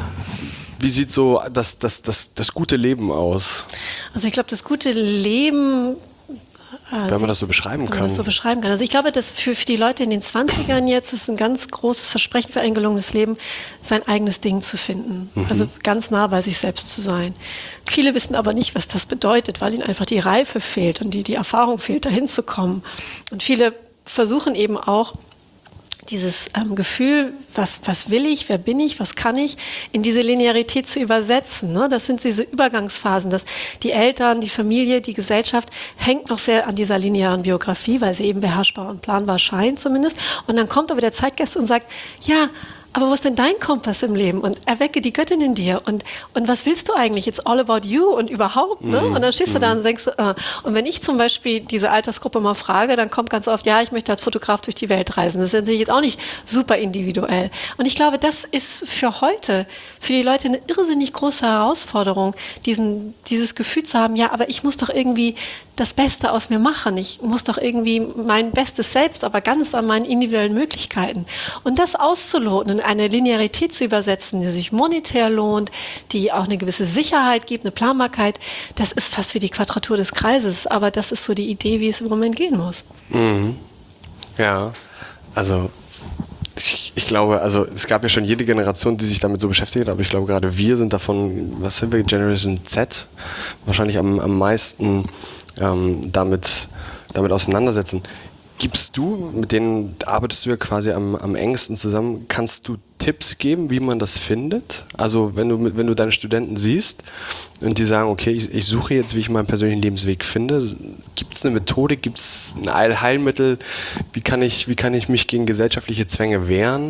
Speaker 1: Wie sieht so das, das, das, das gute Leben aus?
Speaker 2: Also ich glaube, das gute Leben...
Speaker 1: Wenn man das so beschreiben
Speaker 2: Wenn
Speaker 1: kann.
Speaker 2: man das so beschreiben kann. Also ich glaube, dass für, für die Leute in den zwanzigern jetzt ist ein ganz großes Versprechen für ein gelungenes Leben, sein eigenes Ding zu finden. Mhm. Also ganz nah bei sich selbst zu sein. Viele wissen aber nicht, was das bedeutet, weil ihnen einfach die Reife fehlt und die, die Erfahrung fehlt, dahin zu kommen. Und viele versuchen eben auch, dieses ähm, Gefühl, was, was will ich, wer bin ich, was kann ich, in diese Linearität zu übersetzen. Ne? Das sind diese Übergangsphasen, dass die Eltern, die Familie, die Gesellschaft hängt noch sehr an dieser linearen Biografie, weil sie eben beherrschbar und planbar scheint zumindest. Und dann kommt aber der Zeitgeist und sagt, ja, aber wo ist denn dein Kompass im Leben? Und erwecke die Göttin in dir. Und, und was willst du eigentlich? It's all about you und überhaupt. Ne? Und dann stehst du da und denkst, äh. und wenn ich zum Beispiel diese Altersgruppe mal frage, dann kommt ganz oft, ja, ich möchte als Fotograf durch die Welt reisen. Das ist natürlich jetzt auch nicht super individuell. Und ich glaube, das ist für heute, für die Leute eine irrsinnig große Herausforderung, diesen, dieses Gefühl zu haben, ja, aber ich muss doch irgendwie das Beste aus mir machen. Ich muss doch irgendwie mein Bestes selbst, aber ganz an meinen individuellen Möglichkeiten. Und das auszuloten und eine Linearität zu übersetzen, die sich monetär lohnt, die auch eine gewisse Sicherheit gibt, eine Planbarkeit, das ist fast wie die Quadratur des Kreises. Aber das ist so die Idee, wie es im Moment gehen muss.
Speaker 1: Mhm. Ja, also ich, ich glaube, also es gab ja schon jede Generation, die sich damit so beschäftigt hat, aber ich glaube gerade wir sind davon, was sind wir, Generation Z, wahrscheinlich am, am meisten ähm, damit, damit auseinandersetzen. Gibst du, mit denen arbeitest du ja quasi am, am engsten zusammen, kannst du Tipps geben, wie man das findet? Also wenn du, wenn du deine Studenten siehst und die sagen, okay, ich, ich suche jetzt, wie ich meinen persönlichen Lebensweg finde, gibt es eine Methodik, gibt es ein Allheilmittel, wie kann ich, wie kann ich mich gegen gesellschaftliche Zwänge wehren?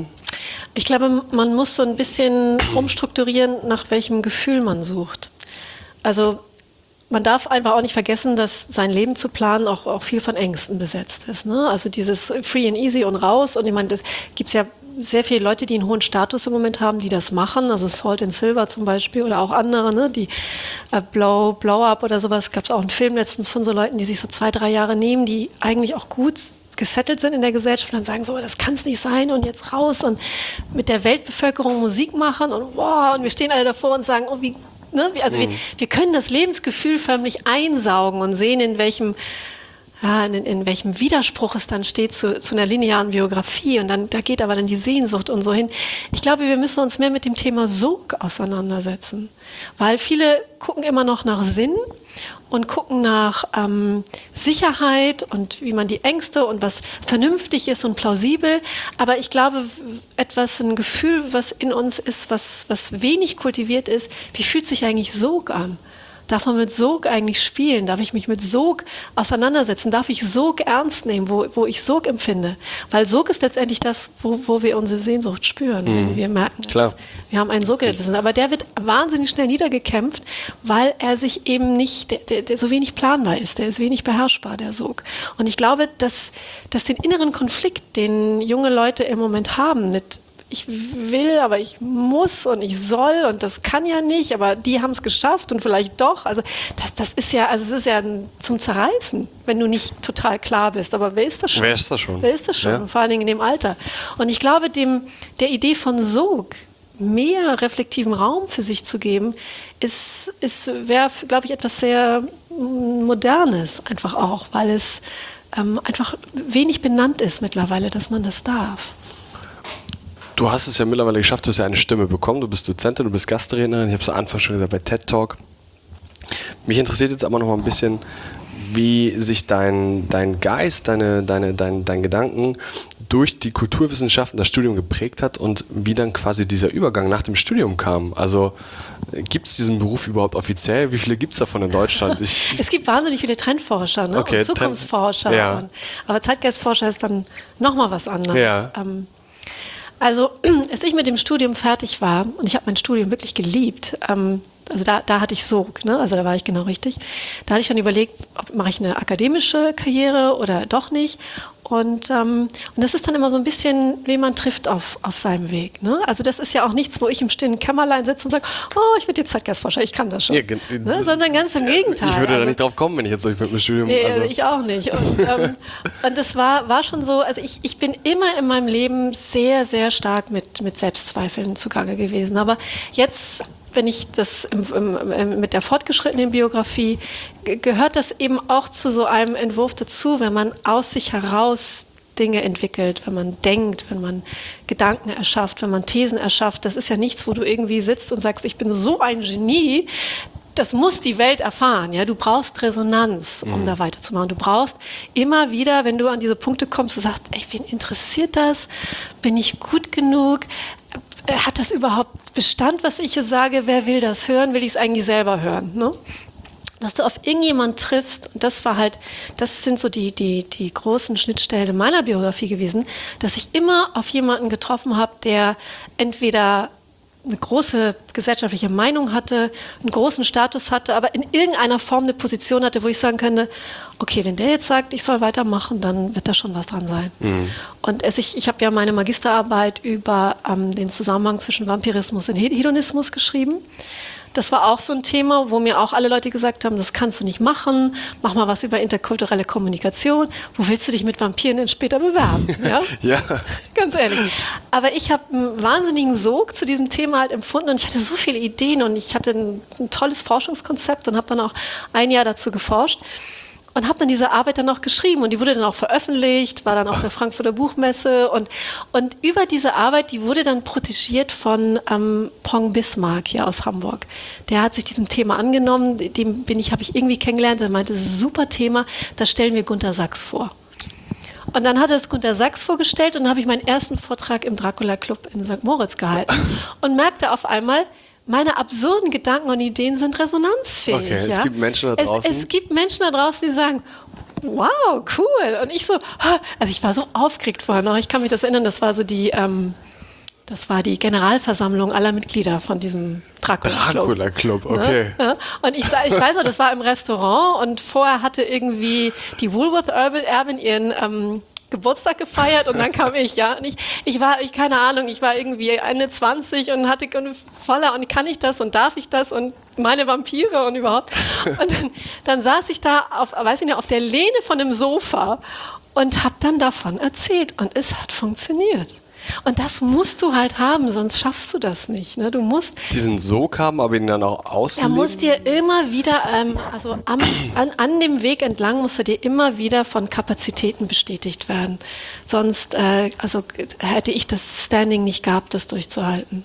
Speaker 2: Ich glaube, man muss so ein bisschen umstrukturieren, nach welchem Gefühl man sucht. Also man darf einfach auch nicht vergessen, dass sein Leben zu planen auch, auch viel von Ängsten besetzt ist. Ne? Also dieses Free and Easy und raus. Und ich meine, das gibt es ja sehr viele Leute, die einen hohen Status im Moment haben, die das machen. Also Salt and Silver zum Beispiel oder auch andere, ne? die äh, Blow, Blow Up oder sowas. Gab es auch einen Film letztens von so Leuten, die sich so zwei, drei Jahre nehmen, die eigentlich auch gut gesettelt sind in der Gesellschaft und dann sagen so, das kann es nicht sein und jetzt raus und mit der Weltbevölkerung Musik machen und wow, und wir stehen alle davor und sagen, oh wie Ne? Also mhm. wir, wir können das Lebensgefühl förmlich einsaugen und sehen, in welchem, ja, in, in welchem Widerspruch es dann steht zu, zu einer linearen Biografie. Und dann, da geht aber dann die Sehnsucht und so hin. Ich glaube, wir müssen uns mehr mit dem Thema Sog auseinandersetzen. Weil viele gucken immer noch nach Sinn und gucken nach ähm, Sicherheit und wie man die Ängste und was vernünftig ist und plausibel. Aber ich glaube, etwas, ein Gefühl, was in uns ist, was, was wenig kultiviert ist, wie fühlt sich eigentlich Sog an? Darf man mit Sog eigentlich spielen? Darf ich mich mit Sog auseinandersetzen? Darf ich Sog ernst nehmen, wo, wo ich Sog empfinde? Weil Sog ist letztendlich das, wo, wo wir unsere Sehnsucht spüren, mhm. wenn wir merken, dass wir haben einen Sog. Aber der wird wahnsinnig schnell niedergekämpft, weil er sich eben nicht, der, der, der so wenig planbar ist. Der ist wenig beherrschbar, der Sog. Und ich glaube, dass, dass den inneren Konflikt, den junge Leute im Moment haben, mit ich will, aber ich muss und ich soll und das kann ja nicht, aber die haben es geschafft und vielleicht doch. Also das, das ist ja, also es ist ja zum Zerreißen, wenn du nicht total klar bist. Aber wer ist das schon?
Speaker 1: Wer ist das schon?
Speaker 2: Wer ist das schon? Ja. Vor allen Dingen in dem Alter. Und ich glaube, dem, der Idee von Sog mehr reflektiven Raum für sich zu geben, ist, ist wäre, glaube ich, etwas sehr Modernes einfach auch, weil es ähm, einfach wenig benannt ist mittlerweile, dass man das darf.
Speaker 1: Du hast es ja mittlerweile geschafft, du hast ja eine Stimme bekommen, du bist Dozentin, du bist Gastrednerin, ich habe es am Anfang schon gesagt, bei TED Talk. Mich interessiert jetzt aber noch mal ein bisschen, wie sich dein, dein Geist, deine, deine, dein, dein Gedanken durch die Kulturwissenschaften, das Studium geprägt hat und wie dann quasi dieser Übergang nach dem Studium kam. Also gibt es diesen Beruf überhaupt offiziell? Wie viele gibt es davon in Deutschland? Ich
Speaker 2: es gibt wahnsinnig viele Trendforscher, ne?
Speaker 1: Okay,
Speaker 2: und Zukunftsforscher.
Speaker 1: Trend, ja.
Speaker 2: und, aber Zeitgeistforscher ist dann nochmal was anderes.
Speaker 1: Ja.
Speaker 2: Ähm, Also, als ich mit dem Studium fertig war, und ich habe mein Studium wirklich geliebt, ähm, also da, da hatte ich Sog, ne? Also da war ich genau richtig. Da hatte ich dann überlegt, ob, mache ich eine akademische Karriere oder doch nicht. Und, ähm, und das ist dann immer so ein bisschen, wen man trifft auf, auf seinem Weg. Ne? Also das ist ja auch nichts, wo ich im stillen Kämmerlein sitze und sage, oh, ich werde jetzt Zeitgeistforscher, ich kann das schon. Ja, ne? Sondern ganz im Gegenteil.
Speaker 1: Ich würde
Speaker 2: also,
Speaker 1: da nicht drauf kommen, wenn ich jetzt durch mit dem Studium...
Speaker 2: Nee,
Speaker 1: also.
Speaker 2: ich auch nicht. Und, ähm, und das war, war schon so, also ich, ich bin immer in meinem Leben sehr, sehr stark mit, mit Selbstzweifeln zugange gewesen. Aber jetzt... wenn ich das im, im, mit der fortgeschrittenen Biografie, gehört das eben auch zu so einem Entwurf dazu, wenn man aus sich heraus Dinge entwickelt, wenn man denkt, wenn man Gedanken erschafft, wenn man Thesen erschafft. Das ist ja nichts, wo du irgendwie sitzt und sagst, ich bin so ein Genie, das muss die Welt erfahren. Ja? Du brauchst Resonanz, um mhm. da weiterzumachen. Du brauchst immer wieder, wenn du an diese Punkte kommst, du sagst, ey, wen interessiert das? Bin ich gut genug? Hat das überhaupt Bestand, was ich hier sage? Wer will das hören? Will ich es eigentlich selber hören? Ne? Dass du auf irgendjemanden triffst, und das war halt, das sind so die, die, die großen Schnittstellen meiner Biografie gewesen, dass ich immer auf jemanden getroffen habe, der entweder eine große gesellschaftliche Meinung hatte, einen großen Status hatte, aber in irgendeiner Form eine Position hatte, wo ich sagen könnte, okay, wenn der jetzt sagt, ich soll weitermachen, dann wird da schon was dran sein. Mhm. Und es, ich, ich habe ja meine Magisterarbeit über ähm, den Zusammenhang zwischen Vampirismus und Hedonismus geschrieben. Das war auch so ein Thema, wo mir auch alle Leute gesagt haben, das kannst du nicht machen, mach mal was über interkulturelle Kommunikation. Wo willst du dich mit Vampiren denn später bewerben? Ja,
Speaker 1: ja.
Speaker 2: Ganz ehrlich. Aber ich habe einen wahnsinnigen Sog zu diesem Thema halt empfunden und ich hatte so viele Ideen und ich hatte ein, ein tolles Forschungskonzept und habe dann auch ein Jahr dazu geforscht. Und habe dann diese Arbeit dann noch geschrieben und die wurde dann auch veröffentlicht, war dann auf der Frankfurter Buchmesse und, und über diese Arbeit, die wurde dann protegiert von ähm, Pong Bismarck hier aus Hamburg. Der hat sich diesem Thema angenommen, dem bin ich, habe ich irgendwie kennengelernt, der meinte, das ist ein super Thema, das stellen wir Gunter Sachs vor. Und dann hat er es Gunter Sachs vorgestellt und dann habe ich meinen ersten Vortrag im Dracula Club in Sankt Moritz gehalten und merkte auf einmal, meine absurden Gedanken und Ideen sind resonanzfähig.
Speaker 1: Okay, es
Speaker 2: ja?
Speaker 1: gibt Menschen da draußen.
Speaker 2: Es, es gibt Menschen da draußen, die sagen, wow, cool. Und ich so, also ich war so aufgeregt vorher noch. Ich kann mich das erinnern, das war so die, ähm, Das war die Generalversammlung aller Mitglieder von diesem Dracula-Club.
Speaker 1: Dracula-Club, okay.
Speaker 2: Ja, ja. Und ich, ich weiß noch, das war im Restaurant und vorher hatte irgendwie die Woolworth-Erbin ihren ähm, Geburtstag gefeiert und dann kam ich, ja. Und ich, ich war, ich, keine Ahnung, ich war irgendwie Ende zwanzig und hatte voller und kann ich das und darf ich das und meine Vampire und überhaupt. Und dann, dann saß ich da auf, weiß ich nicht, auf der Lehne von einem Sofa und habe dann davon erzählt und es hat funktioniert. Und das musst du halt haben, sonst schaffst du das nicht. Ne? Du musst
Speaker 1: diesen Sog haben, aber ihn dann auch ausleben.
Speaker 2: Er muss dir immer wieder, ähm, also am, an, an dem Weg entlang musst du dir immer wieder von Kapazitäten bestätigt werden. Sonst äh, also hätte ich das Standing nicht gehabt, das durchzuhalten.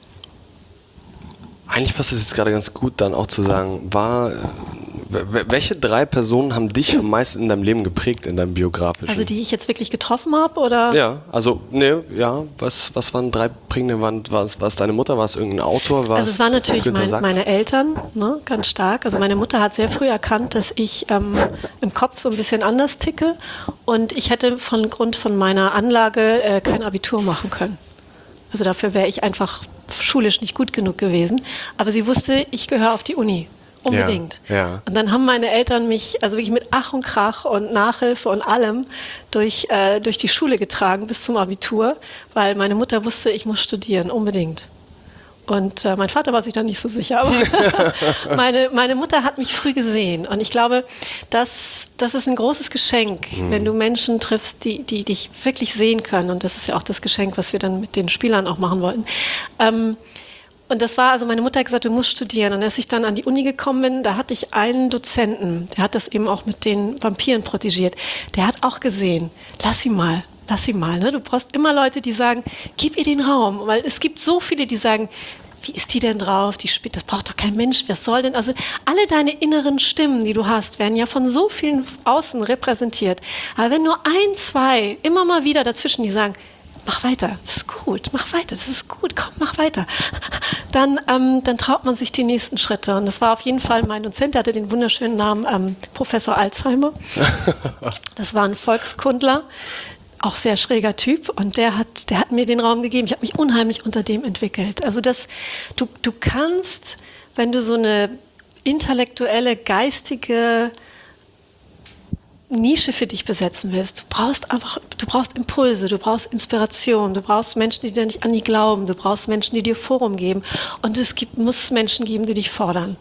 Speaker 1: Eigentlich passt es jetzt gerade ganz gut, dann auch zu sagen, war, welche drei Personen haben dich am meisten in deinem Leben geprägt, in deinem biografischen?
Speaker 2: Also die ich jetzt wirklich getroffen habe, oder?
Speaker 1: Ja, also, ne, ja, was, was waren drei prägende, war es, war es deine Mutter, war es irgendein Autor?
Speaker 2: Also es waren natürlich mein, meine Eltern, ne, ganz stark. Also meine Mutter hat sehr früh erkannt, dass ich ähm, im Kopf so ein bisschen anders ticke und ich hätte von Grund von meiner Anlage äh, kein Abitur machen können. Also dafür wäre ich einfach schulisch nicht gut genug gewesen. Aber sie wusste, ich gehöre auf die Uni. Unbedingt.
Speaker 1: Ja, ja.
Speaker 2: Und dann haben meine Eltern mich also wirklich mit Ach und Krach und Nachhilfe und allem durch, äh, durch die Schule getragen bis zum Abitur, weil meine Mutter wusste, ich muss studieren, unbedingt. Und äh, mein Vater war sich da nicht so sicher, aber meine, meine Mutter hat mich früh gesehen. Und ich glaube, das, das ist ein großes Geschenk, mhm. wenn du Menschen triffst, die, die dich wirklich sehen können. Und das ist ja auch das Geschenk, was wir dann mit den Spielern auch machen wollten. Ähm, Und das war, also meine Mutter hat gesagt, du musst studieren. Und als ich dann an die Uni gekommen bin, da hatte ich einen Dozenten, der hat das eben auch mit den Vampiren protegiert. Der hat auch gesehen, lass ihn mal, lass ihn mal. Ne? Du brauchst immer Leute, die sagen, gib ihr den Raum. Weil es gibt so viele, die sagen, wie ist die denn drauf? Die spielt, das braucht doch kein Mensch, wer soll denn? Also alle deine inneren Stimmen, die du hast, werden ja von so vielen außen repräsentiert. Aber wenn nur ein, zwei immer mal wieder dazwischen, die sagen, mach weiter, das ist gut, mach weiter, das ist gut, komm, mach weiter. Dann, ähm, dann traut man sich die nächsten Schritte. Und das war auf jeden Fall mein Dozent, der hatte den wunderschönen Namen ähm, Professor Alzheimer. Das war ein Volkskundler, auch sehr schräger Typ. Und der hat, der hat mir den Raum gegeben. Ich habe mich unheimlich unter dem entwickelt. Also das, du, du kannst, wenn du so eine intellektuelle, geistige Nische für dich besetzen willst, du brauchst einfach, du brauchst Impulse, du brauchst Inspiration, du brauchst Menschen, die dir nicht an die glauben, du brauchst Menschen, die dir Forum geben und es gibt, muss Menschen geben, die dich fordern.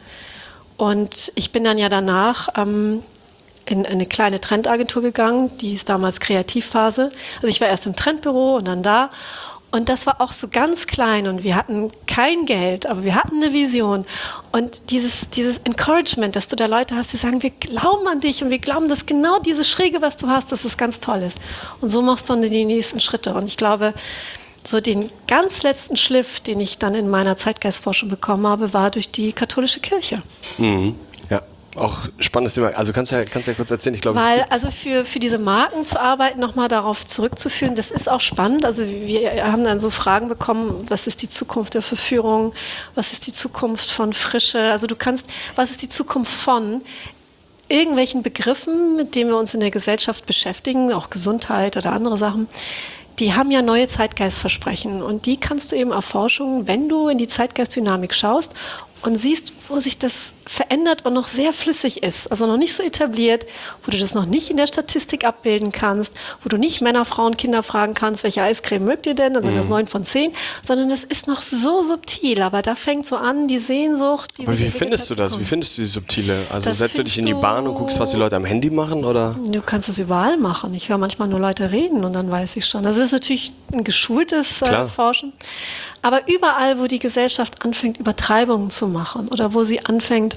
Speaker 2: Und ich bin dann ja danach ähm, in eine kleine Trendagentur gegangen, die hieß damals Kreativphase. Also ich war erst im Trendbüro und dann da. Und das war auch so ganz klein und wir hatten kein Geld, aber wir hatten eine Vision. Und dieses, dieses Encouragement, dass du da Leute hast, die sagen, wir glauben an dich und wir glauben, dass genau diese Schräge, was du hast, dass es ganz toll ist. Und so machst du dann die nächsten Schritte. Und ich glaube, so den ganz letzten Schliff, den ich dann in meiner Zeitgeistforschung bekommen habe, war durch die katholische Kirche.
Speaker 1: Mhm. Ja. Auch spannendes Thema. Also kannst du ja, kannst ja kurz erzählen. Ich glaube,
Speaker 2: Weil also für, für diese Marken zu arbeiten, nochmal darauf zurückzuführen, das ist auch spannend. Also wir haben dann so Fragen bekommen, was ist die Zukunft der Verführung, was ist die Zukunft von Frische, also du kannst, was ist die Zukunft von irgendwelchen Begriffen, mit denen wir uns in der Gesellschaft beschäftigen, auch Gesundheit oder andere Sachen. Die haben ja neue Zeitgeistversprechen und die kannst du eben erforschen, wenn du in die Zeitgeistdynamik schaust und siehst, wo sich das verändert und noch sehr flüssig ist, also noch nicht so etabliert, wo du das noch nicht in der Statistik abbilden kannst, wo du nicht Männer, Frauen, Kinder fragen kannst, welche Eiscreme mögt ihr denn, dann sind mhm. das neun von zehn, sondern es ist noch so subtil, aber da fängt so an, die Sehnsucht. Die
Speaker 1: aber wie findest du das? Wie findest du die Subtile? Also das setzt du dich in die Bahn und guckst, was die Leute am Handy machen, oder?
Speaker 2: Du kannst es überall machen. Ich höre manchmal nur Leute reden und dann weiß ich schon. Also es ist natürlich ein geschultes äh, Forschen. Aber überall, wo die Gesellschaft anfängt, Übertreibungen zu machen oder wo sie anfängt,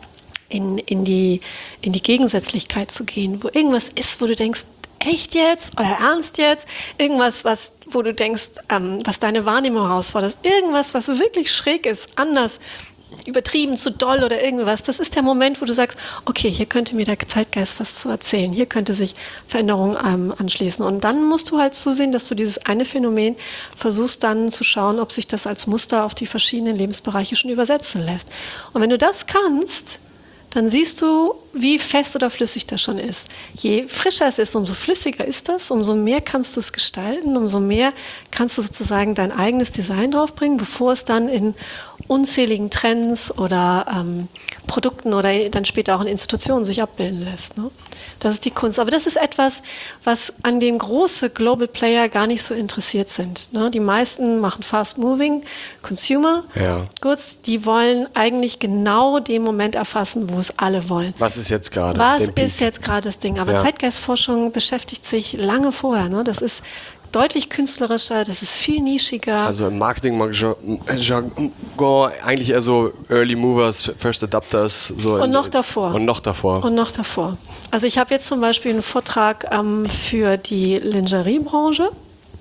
Speaker 2: in, in, die, in die Gegensätzlichkeit zu gehen, wo irgendwas ist, wo du denkst, echt jetzt oder ernst jetzt, irgendwas, was, wo du denkst, ähm, was deine Wahrnehmung herausfordert, irgendwas, was wirklich schräg ist, anders, übertrieben, zu doll oder irgendwas, das ist der Moment, wo du sagst, okay, hier könnte mir der Zeitgeist was zu erzählen, hier könnte sich Veränderung ähm, anschließen. Und dann musst du halt zusehen, dass du dieses eine Phänomen versuchst dann zu schauen, ob sich das als Muster auf die verschiedenen Lebensbereiche schon übersetzen lässt. Und wenn du das kannst, dann siehst du, wie fest oder flüssig das schon ist. Je frischer es ist, umso flüssiger ist das, umso mehr kannst du es gestalten, umso mehr kannst du sozusagen dein eigenes Design draufbringen, bevor es dann in unzähligen Trends oder ähm, Produkten oder dann später auch in Institutionen sich abbilden lässt. Ne? Das ist die Kunst. Aber das ist etwas, was an dem große Global Player gar nicht so interessiert sind. Ne? Die meisten machen Fast-Moving Consumer
Speaker 1: ja.
Speaker 2: Goods. Die wollen eigentlich genau den Moment erfassen, wo es alle wollen.
Speaker 1: Was ist jetzt gerade?
Speaker 2: Was ist jetzt gerade das Ding? Aber
Speaker 1: ja.
Speaker 2: Zeitgeistforschung beschäftigt sich lange vorher. Ne? Das ist deutlich künstlerischer, das ist viel nischiger.
Speaker 1: Also im Marketing-Jargon eigentlich eher so Early Movers, First Adapters. So
Speaker 2: und
Speaker 1: in,
Speaker 2: noch davor.
Speaker 1: Und noch davor.
Speaker 2: Und noch davor. Also ich habe jetzt zum Beispiel einen Vortrag ähm, für die Lingerie-Branche.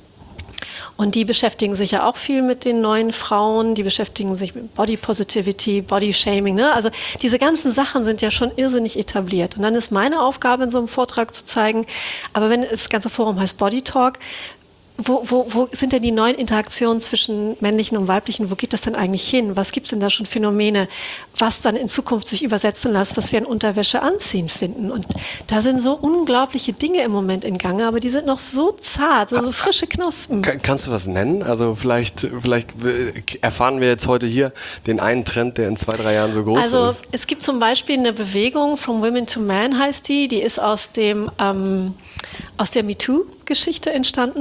Speaker 2: Und die beschäftigen sich ja auch viel mit den neuen Frauen, die beschäftigen sich mit Body Positivity, Body Shaming. Ne? Also diese ganzen Sachen sind ja schon irrsinnig etabliert. Und dann ist meine Aufgabe in so einem Vortrag zu zeigen, aber wenn das ganze Forum heißt Body Talk, Wo, wo, wo sind denn die neuen Interaktionen zwischen männlichen und weiblichen? Wo geht das denn eigentlich hin? Was gibt es denn da schon Phänomene, was dann in Zukunft sich übersetzen lässt, was wir in Unterwäsche anziehen finden? Und da sind so unglaubliche Dinge im Moment in Gange, aber die sind noch so zart, so, so frische Knospen.
Speaker 1: Kann, kannst du was nennen? Also vielleicht, vielleicht erfahren wir jetzt heute hier den einen Trend, der in zwei, drei Jahren so groß
Speaker 2: also,
Speaker 1: ist.
Speaker 2: Also es gibt zum Beispiel eine Bewegung, From Women to Men heißt die, die ist aus dem ähm, aus der MeToo-Geschichte entstanden,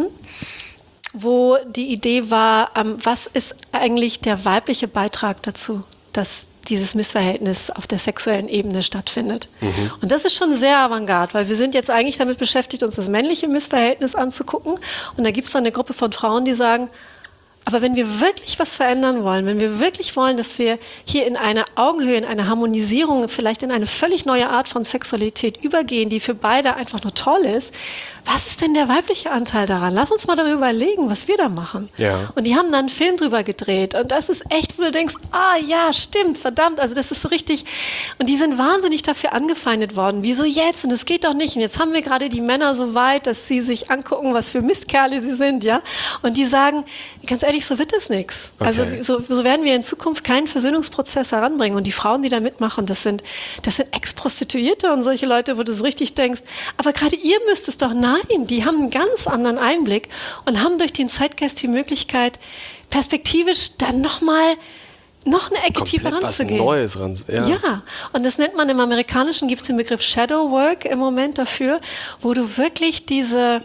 Speaker 2: wo die Idee war, ähm, was ist eigentlich der weibliche Beitrag dazu, dass dieses Missverhältnis auf der sexuellen Ebene stattfindet. Mhm. Und das ist schon sehr avantgarde, weil wir sind jetzt eigentlich damit beschäftigt, uns das männliche Missverhältnis anzugucken. Und da gibt es dann eine Gruppe von Frauen, die sagen, aber wenn wir wirklich was verändern wollen, wenn wir wirklich wollen, dass wir hier in eine Augenhöhe, in eine Harmonisierung, vielleicht in eine völlig neue Art von Sexualität übergehen, die für beide einfach nur toll ist, was ist denn der weibliche Anteil daran? Lass uns mal darüber überlegen, was wir da machen.
Speaker 1: Ja.
Speaker 2: Und die haben dann einen Film drüber gedreht und das ist echt, wo du denkst, ah ja, stimmt, verdammt, also das ist so richtig. Und die sind wahnsinnig dafür angefeindet worden. Wieso jetzt? Und es geht doch nicht. Und jetzt haben wir gerade die Männer so weit, dass sie sich angucken, was für Mistkerle sie sind, ja. Und die sagen, ganz ehrlich, so wird das nichts.
Speaker 1: Okay.
Speaker 2: Also so, so werden wir in Zukunft keinen Versöhnungsprozess heranbringen. Und die Frauen, die da mitmachen, das sind, das sind Ex-Prostituierte und solche Leute, wo du so richtig denkst, aber gerade ihr müsst es doch, nein, die haben einen ganz anderen Einblick und haben durch den Zeitgeist die Möglichkeit, perspektivisch dann nochmal noch eine Ecke tiefer ranzugehen.
Speaker 1: Was Neues ran. Ja.
Speaker 2: ja, und das nennt man im Amerikanischen, gibt es den Begriff Shadow Work im Moment dafür, wo du wirklich diese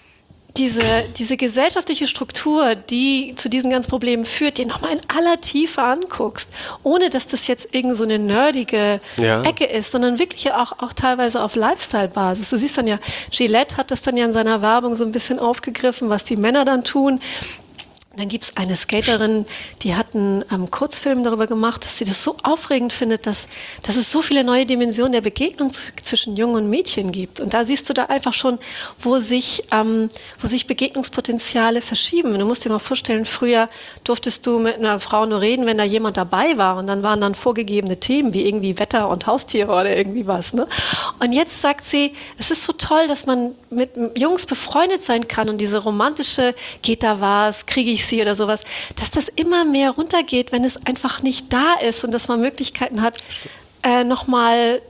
Speaker 2: Diese, diese gesellschaftliche Struktur, die zu diesen ganzen Problemen führt, die nochmal in aller Tiefe anguckst, ohne dass das jetzt irgend so eine nerdige
Speaker 1: ja.
Speaker 2: Ecke ist, sondern wirklich auch, auch teilweise auf Lifestyle-Basis. Du siehst dann ja, Gillette hat das dann ja in seiner Werbung so ein bisschen aufgegriffen, was die Männer dann tun. Dann gibt es eine Skaterin, die hat einen ähm, Kurzfilm darüber gemacht, dass sie das so aufregend findet, dass, dass es so viele neue Dimensionen der Begegnung z- zwischen Jungen und Mädchen gibt. Und da siehst du da einfach schon, wo sich, ähm, wo sich Begegnungspotenziale verschieben. Du musst dir mal vorstellen, früher durftest du mit einer Frau nur reden, wenn da jemand dabei war. Und dann waren dann vorgegebene Themen, wie irgendwie Wetter und Haustiere oder irgendwie was. Ne? Und jetzt sagt sie, es ist so toll, dass man mit Jungs befreundet sein kann und diese romantische, geht da was, kriege ich sie oder sowas, dass das immer mehr runtergeht, wenn es einfach nicht da ist und dass man Möglichkeiten hat, äh, nochmal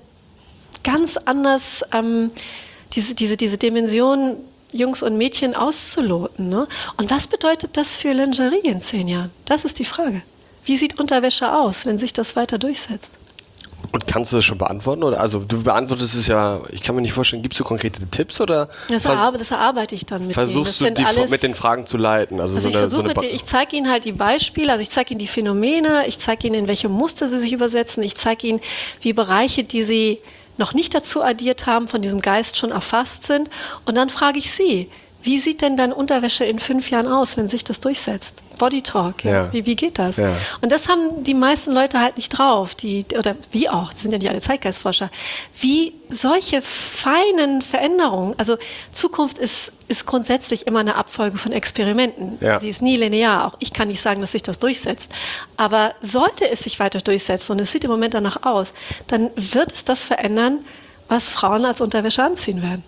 Speaker 2: ganz anders ähm, diese, diese, diese Dimension Jungs und Mädchen auszuloten. Ne? Und was bedeutet das für Lingerie in zehn Jahren? Das ist die Frage. Wie sieht Unterwäsche aus, wenn sich das weiter durchsetzt?
Speaker 1: Und kannst du das schon beantworten? Oder? Also du beantwortest es ja, ich kann mir nicht vorstellen, gibst du konkrete Tipps? Oder
Speaker 2: das, erarbe, das erarbeite ich dann mit
Speaker 1: versuchst
Speaker 2: denen.
Speaker 1: du die mit den Fragen zu leiten? Also,
Speaker 2: also
Speaker 1: so
Speaker 2: ich
Speaker 1: eine,
Speaker 2: versuche
Speaker 1: so eine
Speaker 2: mit denen, ich zeige ihnen halt die Beispiele, also ich zeige ihnen die Phänomene, ich zeige ihnen, in welche Muster sie sich übersetzen, ich zeige ihnen, wie Bereiche, die sie noch nicht dazu addiert haben, von diesem Geist schon erfasst sind. Und dann frage ich sie, wie sieht denn dann Unterwäsche in fünf Jahren aus, wenn sich das durchsetzt? Body Talk, ja.
Speaker 1: Ja.
Speaker 2: Wie, wie geht das?
Speaker 1: Ja.
Speaker 2: Und das haben die meisten Leute halt nicht drauf, die, oder wie auch, das sind ja nicht alle Zeitgeistforscher, wie solche feinen Veränderungen, also Zukunft ist, ist grundsätzlich immer eine Abfolge von Experimenten.
Speaker 1: Ja.
Speaker 2: Sie ist nie linear, auch ich kann nicht sagen, dass sich das durchsetzt. Aber sollte es sich weiter durchsetzen, und es sieht im Moment danach aus, dann wird es das verändern, was Frauen als Unterwäsche anziehen werden.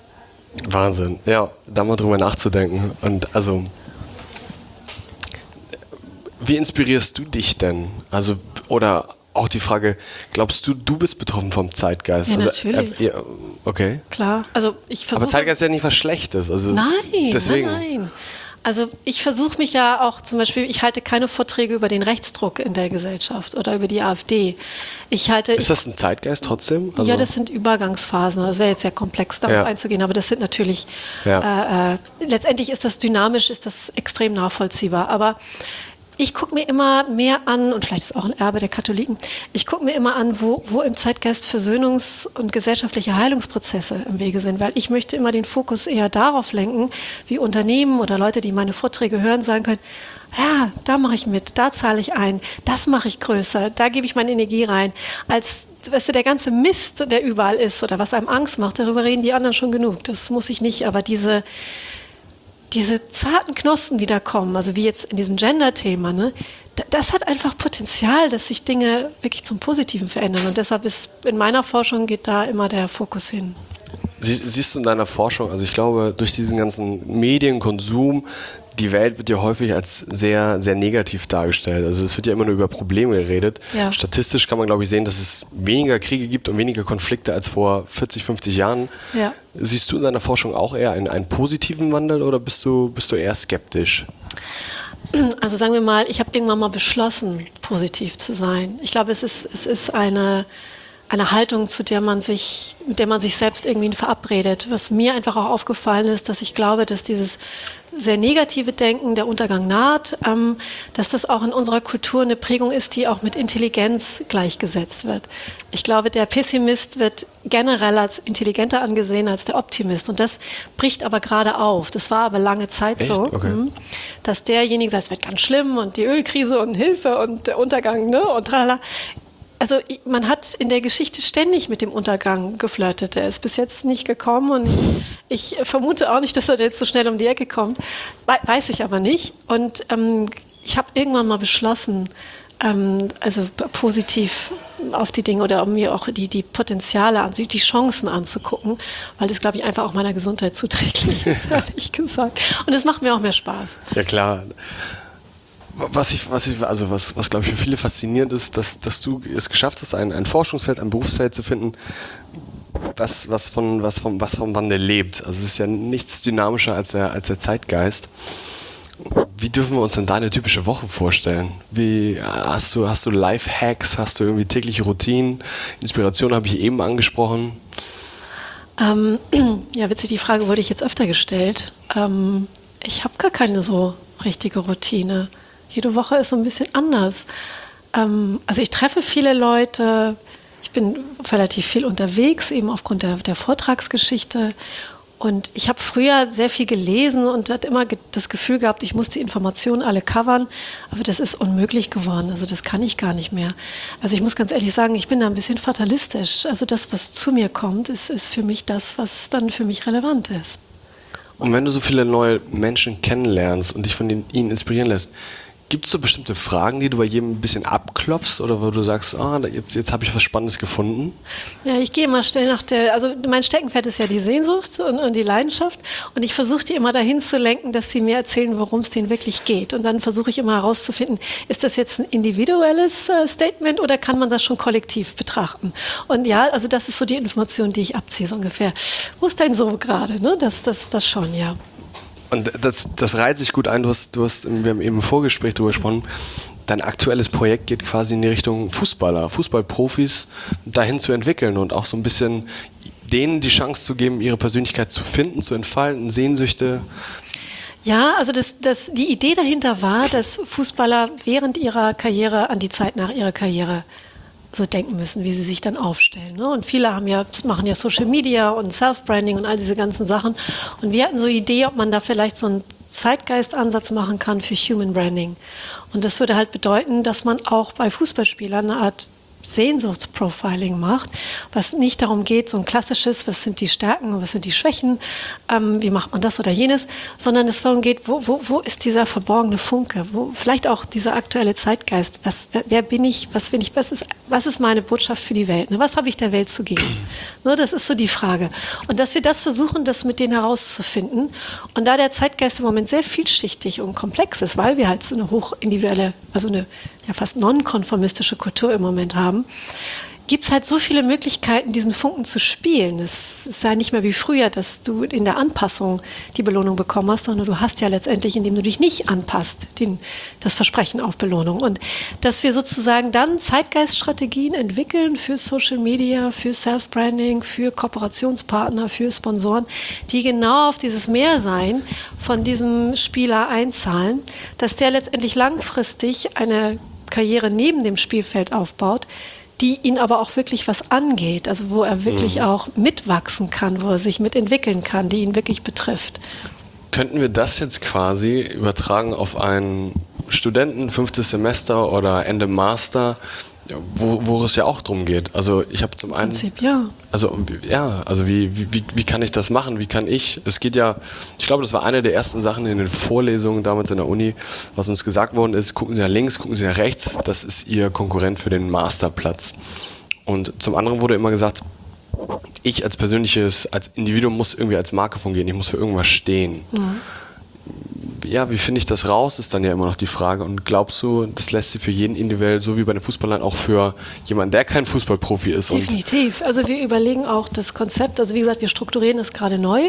Speaker 1: Wahnsinn, ja, da mal drüber nachzudenken. Und also, wie inspirierst du dich denn? Also, oder auch die Frage, glaubst du, du bist betroffen vom Zeitgeist?
Speaker 2: Ja,
Speaker 1: also,
Speaker 2: natürlich.
Speaker 1: Äh, ja, okay.
Speaker 2: Klar. Also ich versuche.
Speaker 1: Aber Zeitgeist ist ja nicht was Schlechtes. Also
Speaker 2: Nein,
Speaker 1: deswegen.
Speaker 2: nein, nein. Also ich versuche mich ja auch zum Beispiel, ich halte keine Vorträge über den Rechtsdruck in der Gesellschaft oder über die AfD. Ich halte,
Speaker 1: ist das ein Zeitgeist trotzdem? Also
Speaker 2: ja, das sind Übergangsphasen. Das wäre jetzt sehr komplex, darauf
Speaker 1: ja.
Speaker 2: einzugehen, aber das sind natürlich,
Speaker 1: ja.
Speaker 2: äh, äh, letztendlich ist das dynamisch, ist das extrem nachvollziehbar. Aber ich gucke mir immer mehr an, und vielleicht ist auch ein Erbe der Katholiken, ich gucke mir immer an, wo, wo im Zeitgeist Versöhnungs- und gesellschaftliche Heilungsprozesse im Wege sind, weil ich möchte immer den Fokus eher darauf lenken, wie Unternehmen oder Leute, die meine Vorträge hören, sagen können, ja, da mache ich mit, da zahle ich ein, das mache ich größer, da gebe ich meine Energie rein, als weißt du, der ganze Mist, der überall ist oder was einem Angst macht, darüber reden die anderen schon genug, das muss ich nicht, aber diese diese zarten Knospen, die da kommen, also wie jetzt in diesem Gender-Thema, ne, das hat einfach Potenzial, dass sich Dinge wirklich zum Positiven verändern. Und deshalb ist in meiner Forschung geht da immer der Fokus hin.
Speaker 1: Sie, siehst du in deiner Forschung, also ich glaube, durch diesen ganzen Medienkonsum, die Welt wird ja häufig als sehr, sehr negativ dargestellt. Also es wird ja immer nur über Probleme geredet.
Speaker 2: Ja.
Speaker 1: Statistisch kann man, glaube ich, sehen, dass es weniger Kriege gibt und weniger Konflikte als vor vierzig, fünfzig Jahren.
Speaker 2: Ja.
Speaker 1: Siehst du in deiner Forschung auch eher einen, einen positiven Wandel oder bist du, bist du eher skeptisch?
Speaker 2: Also sagen wir mal, ich habe irgendwann mal beschlossen, positiv zu sein. Ich glaube, es ist, es ist eine... eine Haltung, zu der man sich, mit der man sich selbst irgendwie verabredet. Was mir einfach auch aufgefallen ist, dass ich glaube, dass dieses sehr negative Denken, der Untergang naht, ähm, dass das auch in unserer Kultur eine Prägung ist, die auch mit Intelligenz gleichgesetzt wird. Ich glaube, der Pessimist wird generell als intelligenter angesehen als der Optimist. Und das bricht aber gerade auf. Das war aber lange Zeit
Speaker 1: Echt?
Speaker 2: so,
Speaker 1: Okay.
Speaker 2: dass derjenige sagt, es wird ganz schlimm und die Ölkrise und Hilfe und der Untergang, ne, und tralala. Also man hat in der Geschichte ständig mit dem Untergang geflirtet. Er ist bis jetzt nicht gekommen und ich vermute auch nicht, dass er jetzt so schnell um die Ecke kommt. Weiß ich aber nicht. Und ähm, ich habe irgendwann mal beschlossen, ähm, also positiv auf die Dinge oder um mir auch die, die Potenziale, an, die Chancen anzugucken, weil das, glaube ich, einfach auch meiner Gesundheit zuträglich ist, ehrlich gesagt. Und es macht mir auch mehr Spaß.
Speaker 1: Ja, klar. Was ich, was ich, also was, was glaube ich für viele faszinierend ist, dass, dass du es geschafft hast, ein, ein Forschungsfeld, ein Berufsfeld zu finden, was, was, von, was, vom, was vom Wandel lebt. Also es ist ja nichts dynamischer als der, als der Zeitgeist. Wie dürfen wir uns denn deine typische Woche vorstellen? Wie, hast du, hast du Life-Hacks, hast du irgendwie tägliche Routinen? Inspiration habe ich eben angesprochen.
Speaker 2: Ähm, ja, witzig, die Frage wurde ich jetzt öfter gestellt. Ähm, ich habe gar keine so richtige Routine. Jede Woche ist so ein bisschen anders. Ähm, also ich treffe viele Leute, ich bin relativ viel unterwegs, eben aufgrund der, der Vortragsgeschichte. Und ich habe früher sehr viel gelesen und hatte immer ge- das Gefühl gehabt, ich muss die Informationen alle covern. Aber das ist unmöglich geworden. Also das kann ich gar nicht mehr. Also ich muss ganz ehrlich sagen, ich bin da ein bisschen fatalistisch. Also das, was zu mir kommt, ist, ist für mich das, was dann für mich relevant ist.
Speaker 1: Und wenn du so viele neue Menschen kennenlernst und dich von ihnen inspirieren lässt, gibt es so bestimmte Fragen, die du bei jedem ein bisschen abklopfst oder wo du sagst, ah, jetzt, jetzt habe ich was Spannendes gefunden?
Speaker 2: Ja, ich gehe immer schnell nach der, also mein Steckenpferd ist ja die Sehnsucht und, und die Leidenschaft und ich versuche die immer dahin zu lenken, dass sie mir erzählen, worum es denen wirklich geht. Und dann versuche ich immer herauszufinden, ist das jetzt ein individuelles äh, Statement oder kann man das schon kollektiv betrachten? Und ja, also das ist so die Information, die ich abziehe, so ungefähr. Wo ist dein So gerade? Ne? Das, das, das schon, ja.
Speaker 1: Und das, das reiht sich gut ein, du hast, du hast, wir haben eben im Vorgespräch darüber gesprochen, dein aktuelles Projekt geht quasi in die Richtung Fußballer, Fußballprofis dahin zu entwickeln und auch so ein bisschen denen die Chance zu geben, ihre Persönlichkeit zu finden, zu entfalten, Sehnsüchte.
Speaker 2: Ja, also das, das, die Idee dahinter war, dass Fußballer während ihrer Karriere an die Zeit nach ihrer Karriere so denken müssen, wie sie sich dann aufstellen. Ne? Und viele haben ja, machen ja Social Media und Self-Branding und all diese ganzen Sachen. Und wir hatten so die Idee, ob man da vielleicht so einen Zeitgeist-Ansatz machen kann für Human Branding. Und das würde halt bedeuten, dass man auch bei Fußballspielern eine Art Sehnsuchtsprofiling macht, was nicht darum geht, so ein klassisches, was sind die Stärken, was sind die Schwächen, ähm, wie macht man das oder jenes, sondern es darum geht, wo, wo, wo ist dieser verborgene Funke, wo, vielleicht auch dieser aktuelle Zeitgeist, was, wer, wer bin ich, was bin ich, was ist, was ist meine Botschaft für die Welt, ne? Was habe ich der Welt zu geben? Ne, das ist so die Frage. Und dass wir das versuchen, das mit denen herauszufinden. Und da der Zeitgeist im Moment sehr vielschichtig und komplex ist, weil wir halt so eine hochindividuelle, also eine ja fast nonkonformistische Kultur im Moment haben, gibt es halt so viele Möglichkeiten, diesen Funken zu spielen. Es ist ja nicht mehr wie früher, dass du in der Anpassung die Belohnung bekommen hast, sondern du hast ja letztendlich, indem du dich nicht anpasst, den, das Versprechen auf Belohnung. Und dass wir sozusagen dann Zeitgeiststrategien entwickeln für Social Media, für Self-Branding, für Kooperationspartner, für Sponsoren, die genau auf dieses Mehrsein von diesem Spieler einzahlen, dass der letztendlich langfristig eine Karriere neben dem Spielfeld aufbaut, die ihn aber auch wirklich was angeht, also wo er wirklich mhm. auch mitwachsen kann, wo er sich mitentwickeln kann, die ihn wirklich betrifft.
Speaker 1: Könnten wir das jetzt quasi übertragen auf einen Studenten, fünftes Semester oder Ende Master, wo, wo es ja auch drum geht? Also ich habe zum einen...
Speaker 2: Prinzip, ja.
Speaker 1: Also ja, also wie, wie, wie kann ich das machen? Wie kann ich? Es geht ja, ich glaube, das war eine der ersten Sachen in den Vorlesungen damals in der Uni, was uns gesagt worden ist, gucken Sie nach links, gucken Sie nach rechts, das ist Ihr Konkurrent für den Masterplatz. Und zum anderen wurde immer gesagt, ich als persönliches, als Individuum muss irgendwie als Marke fungieren, ich muss für irgendwas stehen. Mhm. Ja, wie finde ich das raus, ist dann ja immer noch die Frage. Und glaubst du, das lässt sich für jeden individuell, so wie bei den Fußballern, auch für jemanden, der kein Fußballprofi ist?
Speaker 2: Definitiv. Also wir überlegen auch das Konzept, also wie gesagt, wir strukturieren das gerade neu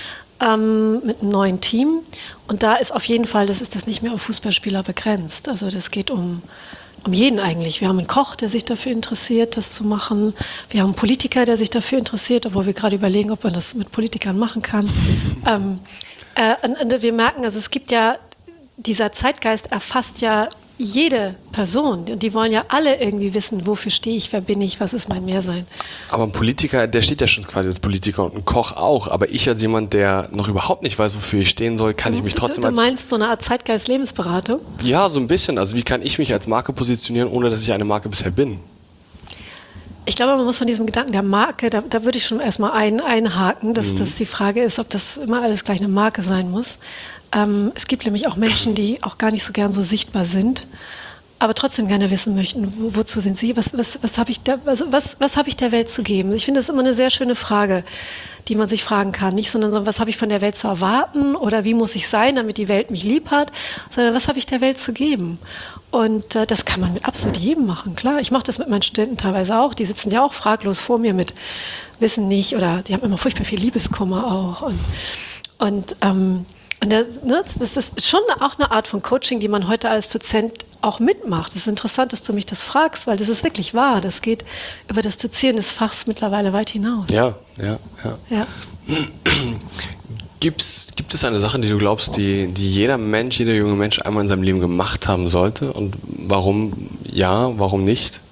Speaker 2: ähm, mit einem neuen Team. Und da ist auf jeden Fall, das ist das nicht mehr auf Fußballspieler begrenzt. Also das geht um, um jeden eigentlich. Wir haben einen Koch, der sich dafür interessiert, das zu machen. Wir haben einen Politiker, der sich dafür interessiert, obwohl wir gerade überlegen, ob man das mit Politikern machen kann. ähm, Äh, und, und wir merken, also es gibt ja, dieser Zeitgeist erfasst ja jede Person. Und die wollen ja alle irgendwie wissen, wofür stehe ich, wer bin ich, was ist mein Mehrsein.
Speaker 1: Aber ein Politiker, der steht ja schon quasi als Politiker und ein Koch auch. Aber ich als jemand, der noch überhaupt nicht weiß, wofür ich stehen soll, kann ich mich trotzdem
Speaker 2: du,
Speaker 1: als...
Speaker 2: Du meinst so eine Art Zeitgeist-Lebensberatung?
Speaker 1: Ja, so ein bisschen. Also wie kann ich mich als Marke positionieren, ohne dass ich eine Marke bisher bin?
Speaker 2: Ich glaube, man muss von diesem Gedanken der Marke, da, da würde ich schon erstmal ein, einhaken, dass mhm. das die Frage ist, ob das immer alles gleich eine Marke sein muss. Ähm, es gibt nämlich auch Menschen, die auch gar nicht so gern so sichtbar sind, aber trotzdem gerne wissen möchten, wo, wozu sind sie, was, was, was habe ich, der, also was, was hab ich der Welt zu geben? Ich finde das immer eine sehr schöne Frage, die man sich fragen kann. Nicht sondern so, was habe ich von der Welt zu erwarten oder wie muss ich sein, damit die Welt mich lieb hat, sondern was habe ich der Welt zu geben? Und äh, das kann man mit absolut jedem machen, klar. Ich mache das mit meinen Studenten teilweise auch. Die sitzen ja auch fraglos vor mir mit Wissen nicht oder die haben immer furchtbar viel Liebeskummer auch. Und, und, ähm, und das, ne, das ist schon auch eine Art von Coaching, die man heute als Dozent auch mitmacht. Es ist interessant, dass du mich das fragst, weil das ist wirklich wahr. Das geht über das Dozieren des Fachs mittlerweile weit hinaus.
Speaker 1: Ja, ja, ja.
Speaker 2: ja.
Speaker 1: Gibt's, gibt es eine Sache, die du glaubst, die, die jeder Mensch, jeder junge Mensch einmal in seinem Leben gemacht haben sollte? Und warum ja, warum nicht?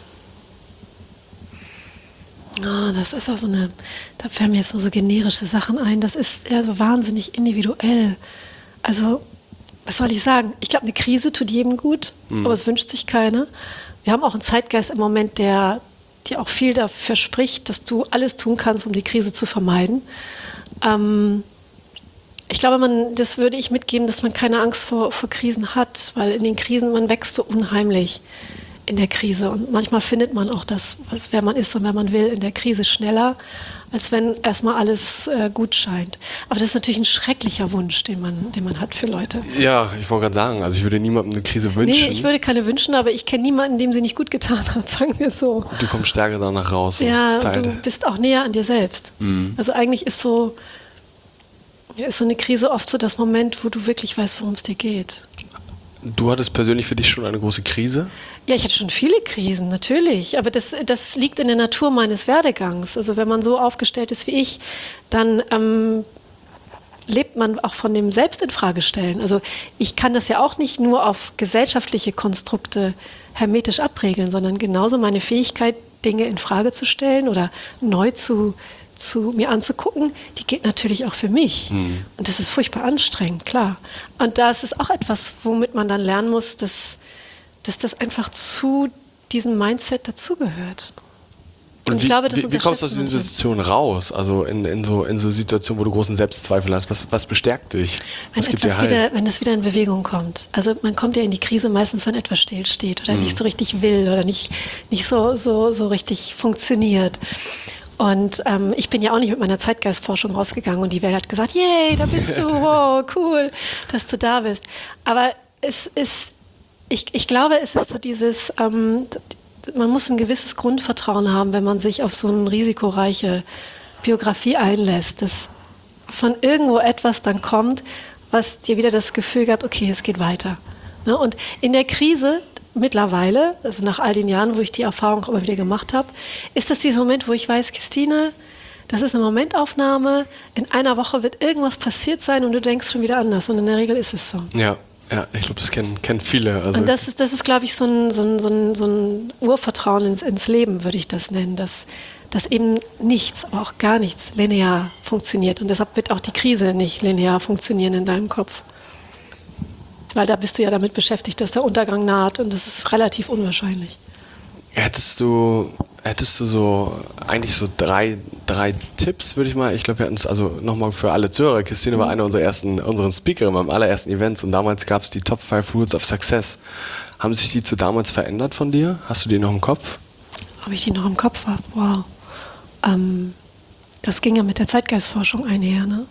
Speaker 2: Oh, das ist auch so eine, da fallen mir jetzt so, so generische Sachen ein. Das ist ja so wahnsinnig individuell. Also, was soll ich sagen? Ich glaube, eine Krise tut jedem gut, mhm. aber es wünscht sich keiner. Wir haben auch einen Zeitgeist im Moment, der dir auch viel dafür spricht, dass du alles tun kannst, um die Krise zu vermeiden. Ähm, Ich glaube, man, das würde ich mitgeben, dass man keine Angst vor, vor Krisen hat, weil in den Krisen, man wächst so unheimlich in der Krise. Und manchmal findet man auch das, was, wer man ist und wer man will, in der Krise schneller, als wenn erstmal alles äh, gut scheint. Aber das ist natürlich ein schrecklicher Wunsch, den man, den man hat für Leute.
Speaker 1: Ja, ich wollte gerade sagen, also ich würde niemandem eine Krise wünschen.
Speaker 2: Nee, ich würde keine wünschen, aber ich kenne niemanden, dem sie nicht gut getan hat, sagen wir so.
Speaker 1: Du kommst stärker danach raus.
Speaker 2: Ja, und du bist auch näher an dir selbst. Mhm. Also eigentlich ist so... Ja, ist so eine Krise oft so das Moment, wo du wirklich weißt, worum es dir geht.
Speaker 1: Du hattest persönlich für dich schon eine große Krise?
Speaker 2: Ja, ich hatte schon viele Krisen, natürlich. Aber das, das liegt in der Natur meines Werdegangs. Also wenn man so aufgestellt ist wie ich, dann ähm, lebt man auch von dem Selbstinfragestellen. Also ich kann das ja auch nicht nur auf gesellschaftliche Konstrukte hermetisch abregeln, sondern genauso meine Fähigkeit, Dinge in Frage zu stellen oder neu zu zu mir anzugucken, die gilt natürlich auch für mich. Mhm. Und das ist furchtbar anstrengend, klar. Und da ist es auch etwas, womit man dann lernen muss, dass, dass das einfach zu diesem Mindset dazugehört.
Speaker 1: Und, und ich wie, glaube, das wie, wie kommst du aus dieser Situation raus? Also in, in, so, in so Situationen, wo du großen Selbstzweifel hast, was, was bestärkt dich? Was
Speaker 2: wenn,
Speaker 1: gibt dir Halt?
Speaker 2: Wieder, wenn das wieder in Bewegung kommt. Also man kommt ja in die Krise meistens, wenn etwas stillsteht oder mhm. nicht so richtig will oder nicht, nicht so, so, so richtig funktioniert. Und ähm, ich bin ja auch nicht mit meiner Zeitgeistforschung rausgegangen und die Welt hat gesagt, yay, da bist du, wow, cool, dass du da bist. Aber es ist, ich, ich glaube, es ist so dieses, ähm, man muss ein gewisses Grundvertrauen haben, wenn man sich auf so eine risikoreiche Biografie einlässt, dass von irgendwo etwas dann kommt, was dir wieder das Gefühl gibt, okay, es geht weiter. Ne? Und in der Krise mittlerweile, also nach all den Jahren, wo ich die Erfahrung immer wieder gemacht habe, ist das dieser Moment, wo ich weiß, Christine, das ist eine Momentaufnahme, in einer Woche wird irgendwas passiert sein und du denkst schon wieder anders. Und in der Regel ist es so.
Speaker 1: Ja, ja, ich glaube, das kennen, kennen viele. Also
Speaker 2: und das ist, das ist glaube ich, so ein, so ein, so ein, so ein Urvertrauen ins, ins Leben, würde ich das nennen, dass, dass eben nichts, aber auch gar nichts linear funktioniert. Und deshalb wird auch die Krise nicht linear funktionieren in deinem Kopf. Weil da bist du ja damit beschäftigt, dass der Untergang naht und das ist relativ unwahrscheinlich.
Speaker 1: Hättest du, hättest du so eigentlich so drei, drei Tipps, würde ich mal, ich glaube, wir hatten es also nochmal für alle Zuhörer. Christine war eine unserer ersten, unseren Speakerinnen beim allerersten Events und damals gab es die Top five Rules of Success. Haben sich die zu damals verändert von dir? Hast du die noch im Kopf?
Speaker 2: Ob ich die noch im Kopf habe? Wow. Ähm, das ging ja mit der Zeitgeistforschung einher, ne?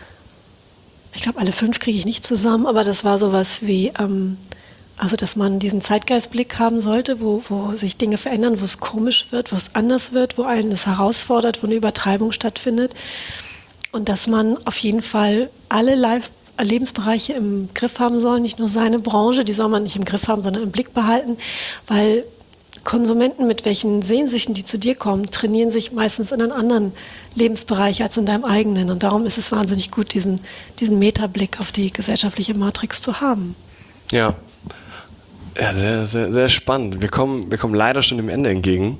Speaker 2: Ich glaube, alle fünf kriege ich nicht zusammen, aber das war sowas wie, ähm, also dass man diesen Zeitgeistblick haben sollte, wo, wo sich Dinge verändern, wo es komisch wird, wo es anders wird, wo einen es herausfordert, wo eine Übertreibung stattfindet. Und dass man auf jeden Fall alle Live- Lebensbereiche im Griff haben soll, nicht nur seine Branche, die soll man nicht im Griff haben, sondern im Blick behalten, weil Konsumenten mit welchen Sehnsüchten, die zu dir kommen, trainieren sich meistens in einem anderen Lebensbereich als in deinem eigenen. Und darum ist es wahnsinnig gut, diesen, diesen Metablick auf die gesellschaftliche Matrix zu haben.
Speaker 1: Ja, ja sehr, sehr, sehr spannend. Wir kommen, wir kommen leider schon dem Ende entgegen.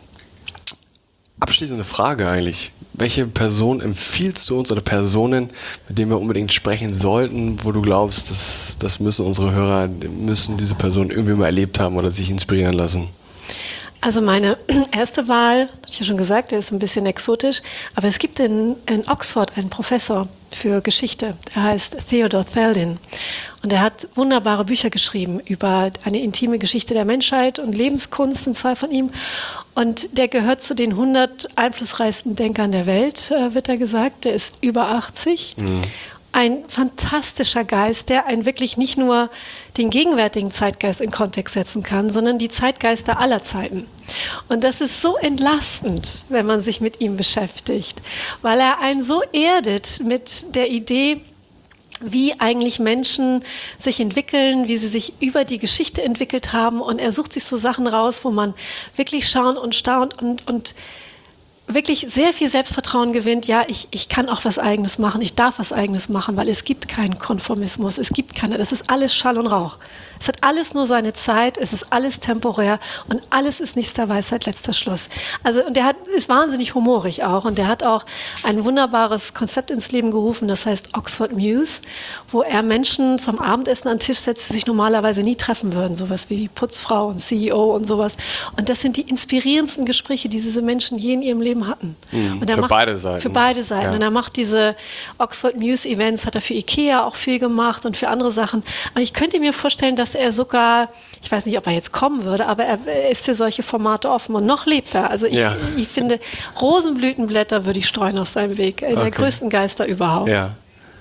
Speaker 1: Abschließende Frage eigentlich. Welche Person empfiehlst du uns oder Personen, mit denen wir unbedingt sprechen sollten, wo du glaubst, dass das müssen unsere Hörer, müssen diese Person irgendwie mal erlebt haben oder sich inspirieren lassen?
Speaker 2: Also meine erste Wahl, habe ich ja schon gesagt, der ist ein bisschen exotisch, aber es gibt in, in Oxford einen Professor für Geschichte, der heißt Theodore Theldin und er hat wunderbare Bücher geschrieben über eine intime Geschichte der Menschheit und Lebenskunst, sind zwei von ihm und der gehört zu den hundert einflussreichsten Denkern der Welt, äh, wird er gesagt, der ist über achtzig. Mhm. Ein fantastischer Geist, der einen wirklich nicht nur den gegenwärtigen Zeitgeist in Kontext setzen kann, sondern die Zeitgeister aller Zeiten. Und das ist so entlastend, wenn man sich mit ihm beschäftigt, weil er einen so erdet mit der Idee, wie eigentlich Menschen sich entwickeln, wie sie sich über die Geschichte entwickelt haben. Und er sucht sich so Sachen raus, wo man wirklich schauen und staunt und, und wirklich sehr viel Selbstvertrauen gewinnt, ja, ich, ich kann auch was Eigenes machen, ich darf was Eigenes machen, weil es gibt keinen Konformismus, es gibt keine, das ist alles Schall und Rauch. Es hat alles nur seine Zeit, es ist alles temporär und alles ist nichts der Weisheit, letzter Schluss. Also, und der hat, ist wahnsinnig humorig auch und der hat auch ein wunderbares Konzept ins Leben gerufen, das heißt Oxford Muse, wo er Menschen zum Abendessen an den Tisch setzt, die sich normalerweise nie treffen würden, sowas wie die Putzfrau und C E O und sowas. Und das sind die inspirierendsten Gespräche, die diese Menschen je in ihrem Leben hatten.
Speaker 1: Mhm,
Speaker 2: und er
Speaker 1: für
Speaker 2: macht,
Speaker 1: beide Seiten.
Speaker 2: Für beide Seiten.
Speaker 1: Ja.
Speaker 2: Und er macht diese Oxford Muse Events, hat er für Ikea auch viel gemacht und für andere Sachen. Und ich könnte mir vorstellen, dass er sogar, ich weiß nicht, ob er jetzt kommen würde, aber er, er ist für solche Formate offen und noch lebt er. Also ich,
Speaker 1: Ja.
Speaker 2: ich finde, Rosenblütenblätter würde ich streuen auf seinem Weg. In
Speaker 1: Okay.
Speaker 2: der größten Geister überhaupt.
Speaker 1: Ja.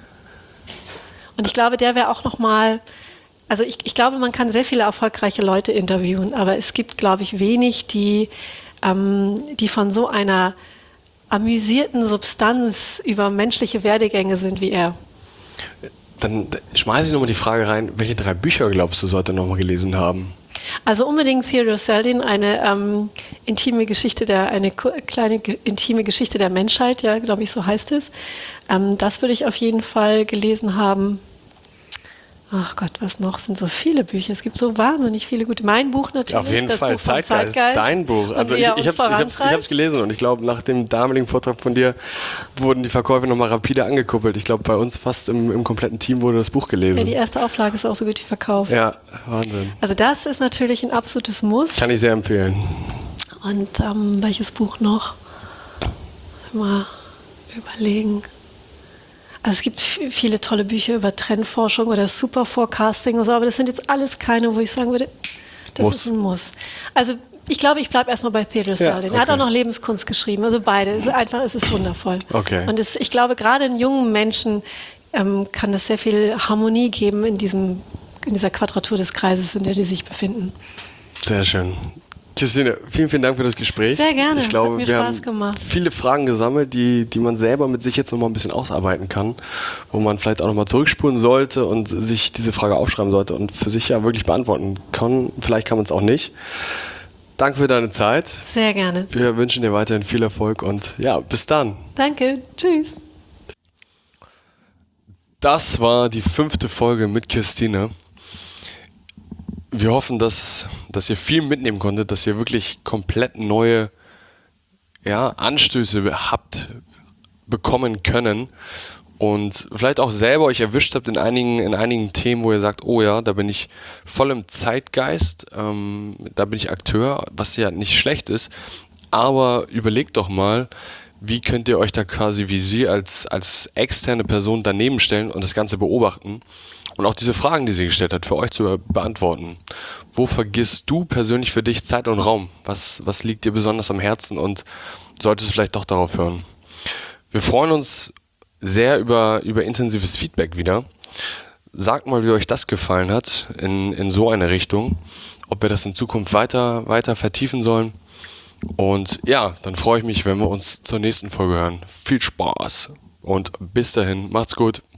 Speaker 2: Und ich glaube, der wäre auch nochmal, also ich, ich glaube, man kann sehr viele erfolgreiche Leute interviewen, aber es gibt, glaube ich, wenig, die, ähm, die von so einer amüsierten Substanz über menschliche Werdegänge sind wie er.
Speaker 1: Dann schmeiße ich nochmal die Frage rein, welche drei Bücher glaubst du, sollte er nochmal gelesen haben?
Speaker 2: Also unbedingt Theodore Theldin, eine ähm, intime Geschichte der, eine kleine intime Geschichte der Menschheit, ja, glaube ich, so heißt es. Ähm, das würde ich auf jeden Fall gelesen haben. Ach Gott, was noch? Es sind so viele Bücher. Es gibt so wahnsinnig viele gute. Mein Buch natürlich.
Speaker 1: Auf jeden
Speaker 2: das
Speaker 1: Fall,
Speaker 2: Buch vom
Speaker 1: Zeitgeist,
Speaker 2: Zeitgeist.
Speaker 1: dein Buch. Also ich, ich habe es ich hab's, ich hab's gelesen und ich glaube, nach dem damaligen Vortrag von dir wurden die Verkäufe nochmal rapide angekuppelt. Ich glaube, bei uns fast im, im kompletten Team wurde das Buch gelesen.
Speaker 2: Ja, die erste Auflage ist auch so gut wie verkauft.
Speaker 1: Ja, Wahnsinn.
Speaker 2: Also das ist natürlich ein absolutes Muss.
Speaker 1: Kann ich sehr empfehlen.
Speaker 2: Und ähm, welches Buch noch? Mal überlegen. Also es gibt f- viele tolle Bücher über Trendforschung oder Superforecasting und so, aber das sind jetzt alles keine, wo ich sagen würde, das
Speaker 1: Muss.
Speaker 2: ist ein Muss. Also ich glaube, ich bleibe erstmal bei Theodore
Speaker 1: Ja,
Speaker 2: Theldin. Er hat
Speaker 1: okay.
Speaker 2: auch noch Lebenskunst geschrieben, also beide. Es ist einfach, es ist wundervoll.
Speaker 1: Okay.
Speaker 2: Und es, ich glaube, gerade in jungen Menschen ähm, kann es sehr viel Harmonie geben in diesem in dieser Quadratur des Kreises, in der die sich befinden.
Speaker 1: Sehr schön. Christine, vielen, vielen Dank für das Gespräch.
Speaker 2: Sehr gerne,
Speaker 1: ich glaube,
Speaker 2: hat mir
Speaker 1: wir
Speaker 2: Spaß
Speaker 1: haben
Speaker 2: gemacht.
Speaker 1: viele Fragen gesammelt, die, die man selber mit sich jetzt noch mal ein bisschen ausarbeiten kann, wo man vielleicht auch noch mal zurückspulen sollte und sich diese Frage aufschreiben sollte und für sich ja wirklich beantworten kann. Vielleicht kann man es auch nicht. Danke für deine Zeit.
Speaker 2: Sehr gerne.
Speaker 1: Wir wünschen dir weiterhin viel Erfolg und ja, bis dann.
Speaker 2: Danke, tschüss.
Speaker 1: Das war die fünfte Folge mit Christine. Wir hoffen, dass, dass ihr viel mitnehmen konntet, dass ihr wirklich komplett neue ja, Anstöße habt bekommen können und vielleicht auch selber euch erwischt habt in einigen, in einigen Themen, wo ihr sagt, oh ja, da bin ich voll im Zeitgeist, ähm, da bin ich Akteur, was ja nicht schlecht ist, aber überlegt doch mal, wie könnt ihr euch da quasi wie sie als, als externe Person daneben stellen und das Ganze beobachten und auch diese Fragen, die sie gestellt hat, für euch zu beantworten. Wo vergisst du persönlich für dich Zeit und Raum? Was, was liegt dir besonders am Herzen und solltest du vielleicht doch darauf hören? Wir freuen uns sehr über, über intensives Feedback wieder. Sagt mal, wie euch das gefallen hat in, in so eine Richtung, ob wir das in Zukunft weiter, weiter vertiefen sollen. Und ja, dann freue ich mich, wenn wir uns zur nächsten Folge hören. Viel Spaß und bis dahin, macht's gut.